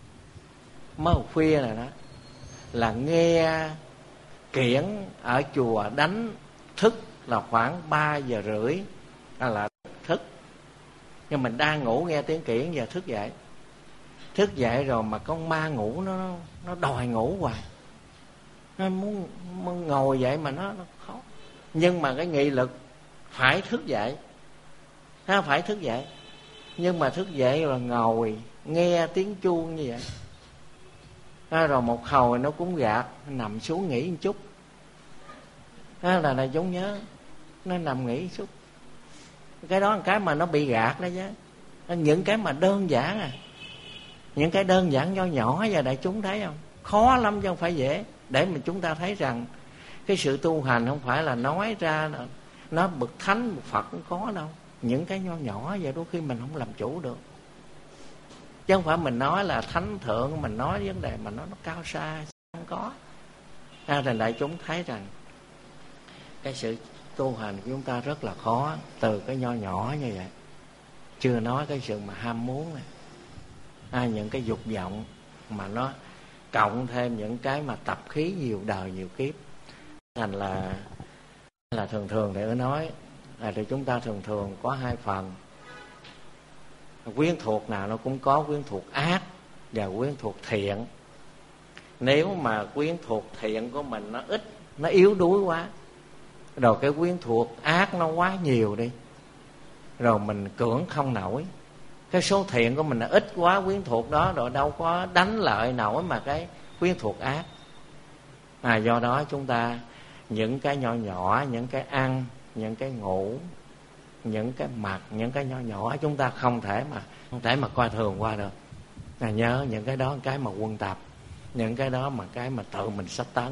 đó là nghe kiển ở chùa đánh thức là khoảng 3 giờ rưỡi là thức. Nhưng mình đang ngủ nghe tiếng kiển giờ thức dậy rồi mà con ma ngủ nó đòi ngủ hoài, nó muốn ngồi dậy mà nó khó. Nhưng mà cái nghị lực phải thức dậy, phải thức dậy. Nhưng mà thức dậy rồi ngồi nghe tiếng chuông như vậy, rồi một hồi nó cũng gạt, nằm xuống nghỉ một chút. Là chúng nhớ, nó nằm nghỉ một chút. Cái đó là cái mà nó bị gạt đó chứ. Những cái mà đơn giản những cái đơn giản nho nhỏ giờ đại chúng thấy không, khó lắm chứ không phải dễ. Để mà chúng ta thấy rằng cái sự tu hành không phải là nói ra nó bậc thánh bậc Phật cũng có đâu. Những cái nho nhỏ vậy đôi khi mình không làm chủ được. Chứ không phải mình nói là thánh thượng, mình nói vấn đề mà nó cao xa, không có. Rồi đại chúng thấy rằng cái sự tu hành của chúng ta rất là khó, từ cái nho nhỏ như vậy. Chưa nói cái sự mà ham muốn này, những cái dục vọng mà nó cộng thêm những cái mà tập khí nhiều đời nhiều kiếp. Thành là thường để nói thì chúng ta thường có hai phần. Quyến thuộc nào nó cũng có quyến thuộc ác và quyến thuộc thiện. Nếu mà quyến thuộc thiện của mình nó ít, nó yếu đuối quá, rồi cái quyến thuộc ác nó quá nhiều đi, rồi mình cưỡng không nổi. Cái số thiện của mình là ít quá, quyến thuộc đó rồi đâu có đánh lợi nổi mà cái quyến thuộc ác. Do đó chúng ta những cái nhỏ nhỏ, những cái ăn, những cái ngủ, những cái mặt, những cái nhỏ nhỏ chúng ta không thể mà coi thường qua được. Nhớ những cái đó cái mà quân tập, những cái đó mà cái mà tự mình sắp tấn.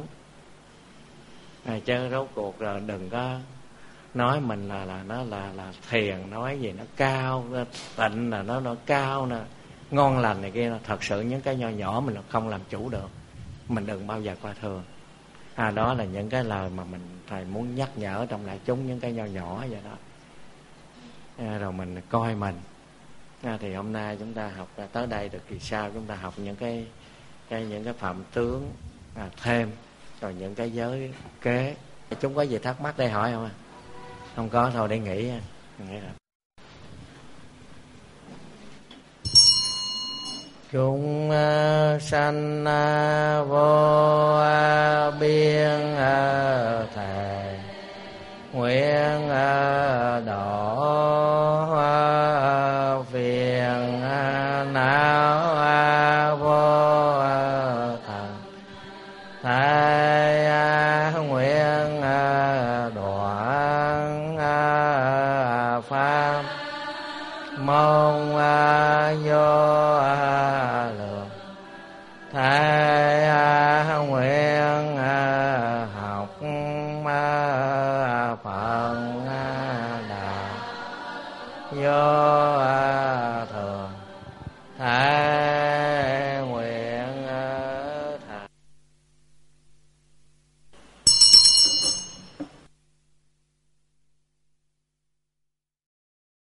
Chứ rốt cuộc rồi đừng có nói mình là nó là thiền, nói gì nó cao, tịnh là nó cao nè, ngon lành này kia. Thật sự những cái nhỏ nhỏ mình không làm chủ được, mình đừng bao giờ coi thường. Đó là những cái lời mà thầy muốn nhắc nhở trong đại chúng, những cái nhỏ nhỏ vậy đó. Rồi mình coi mình. Thì hôm nay chúng ta học tới đây, được kỳ sau chúng ta học những cái phạm tướng thêm, rồi những cái giới kế. Chúng có gì thắc mắc đây hỏi không? Không có thôi để nghỉ. Chúng sanh vô biên thề nguyện độ phiền não vô thần, thầy nguyện đoạn pháp mong vô lượng. Thầy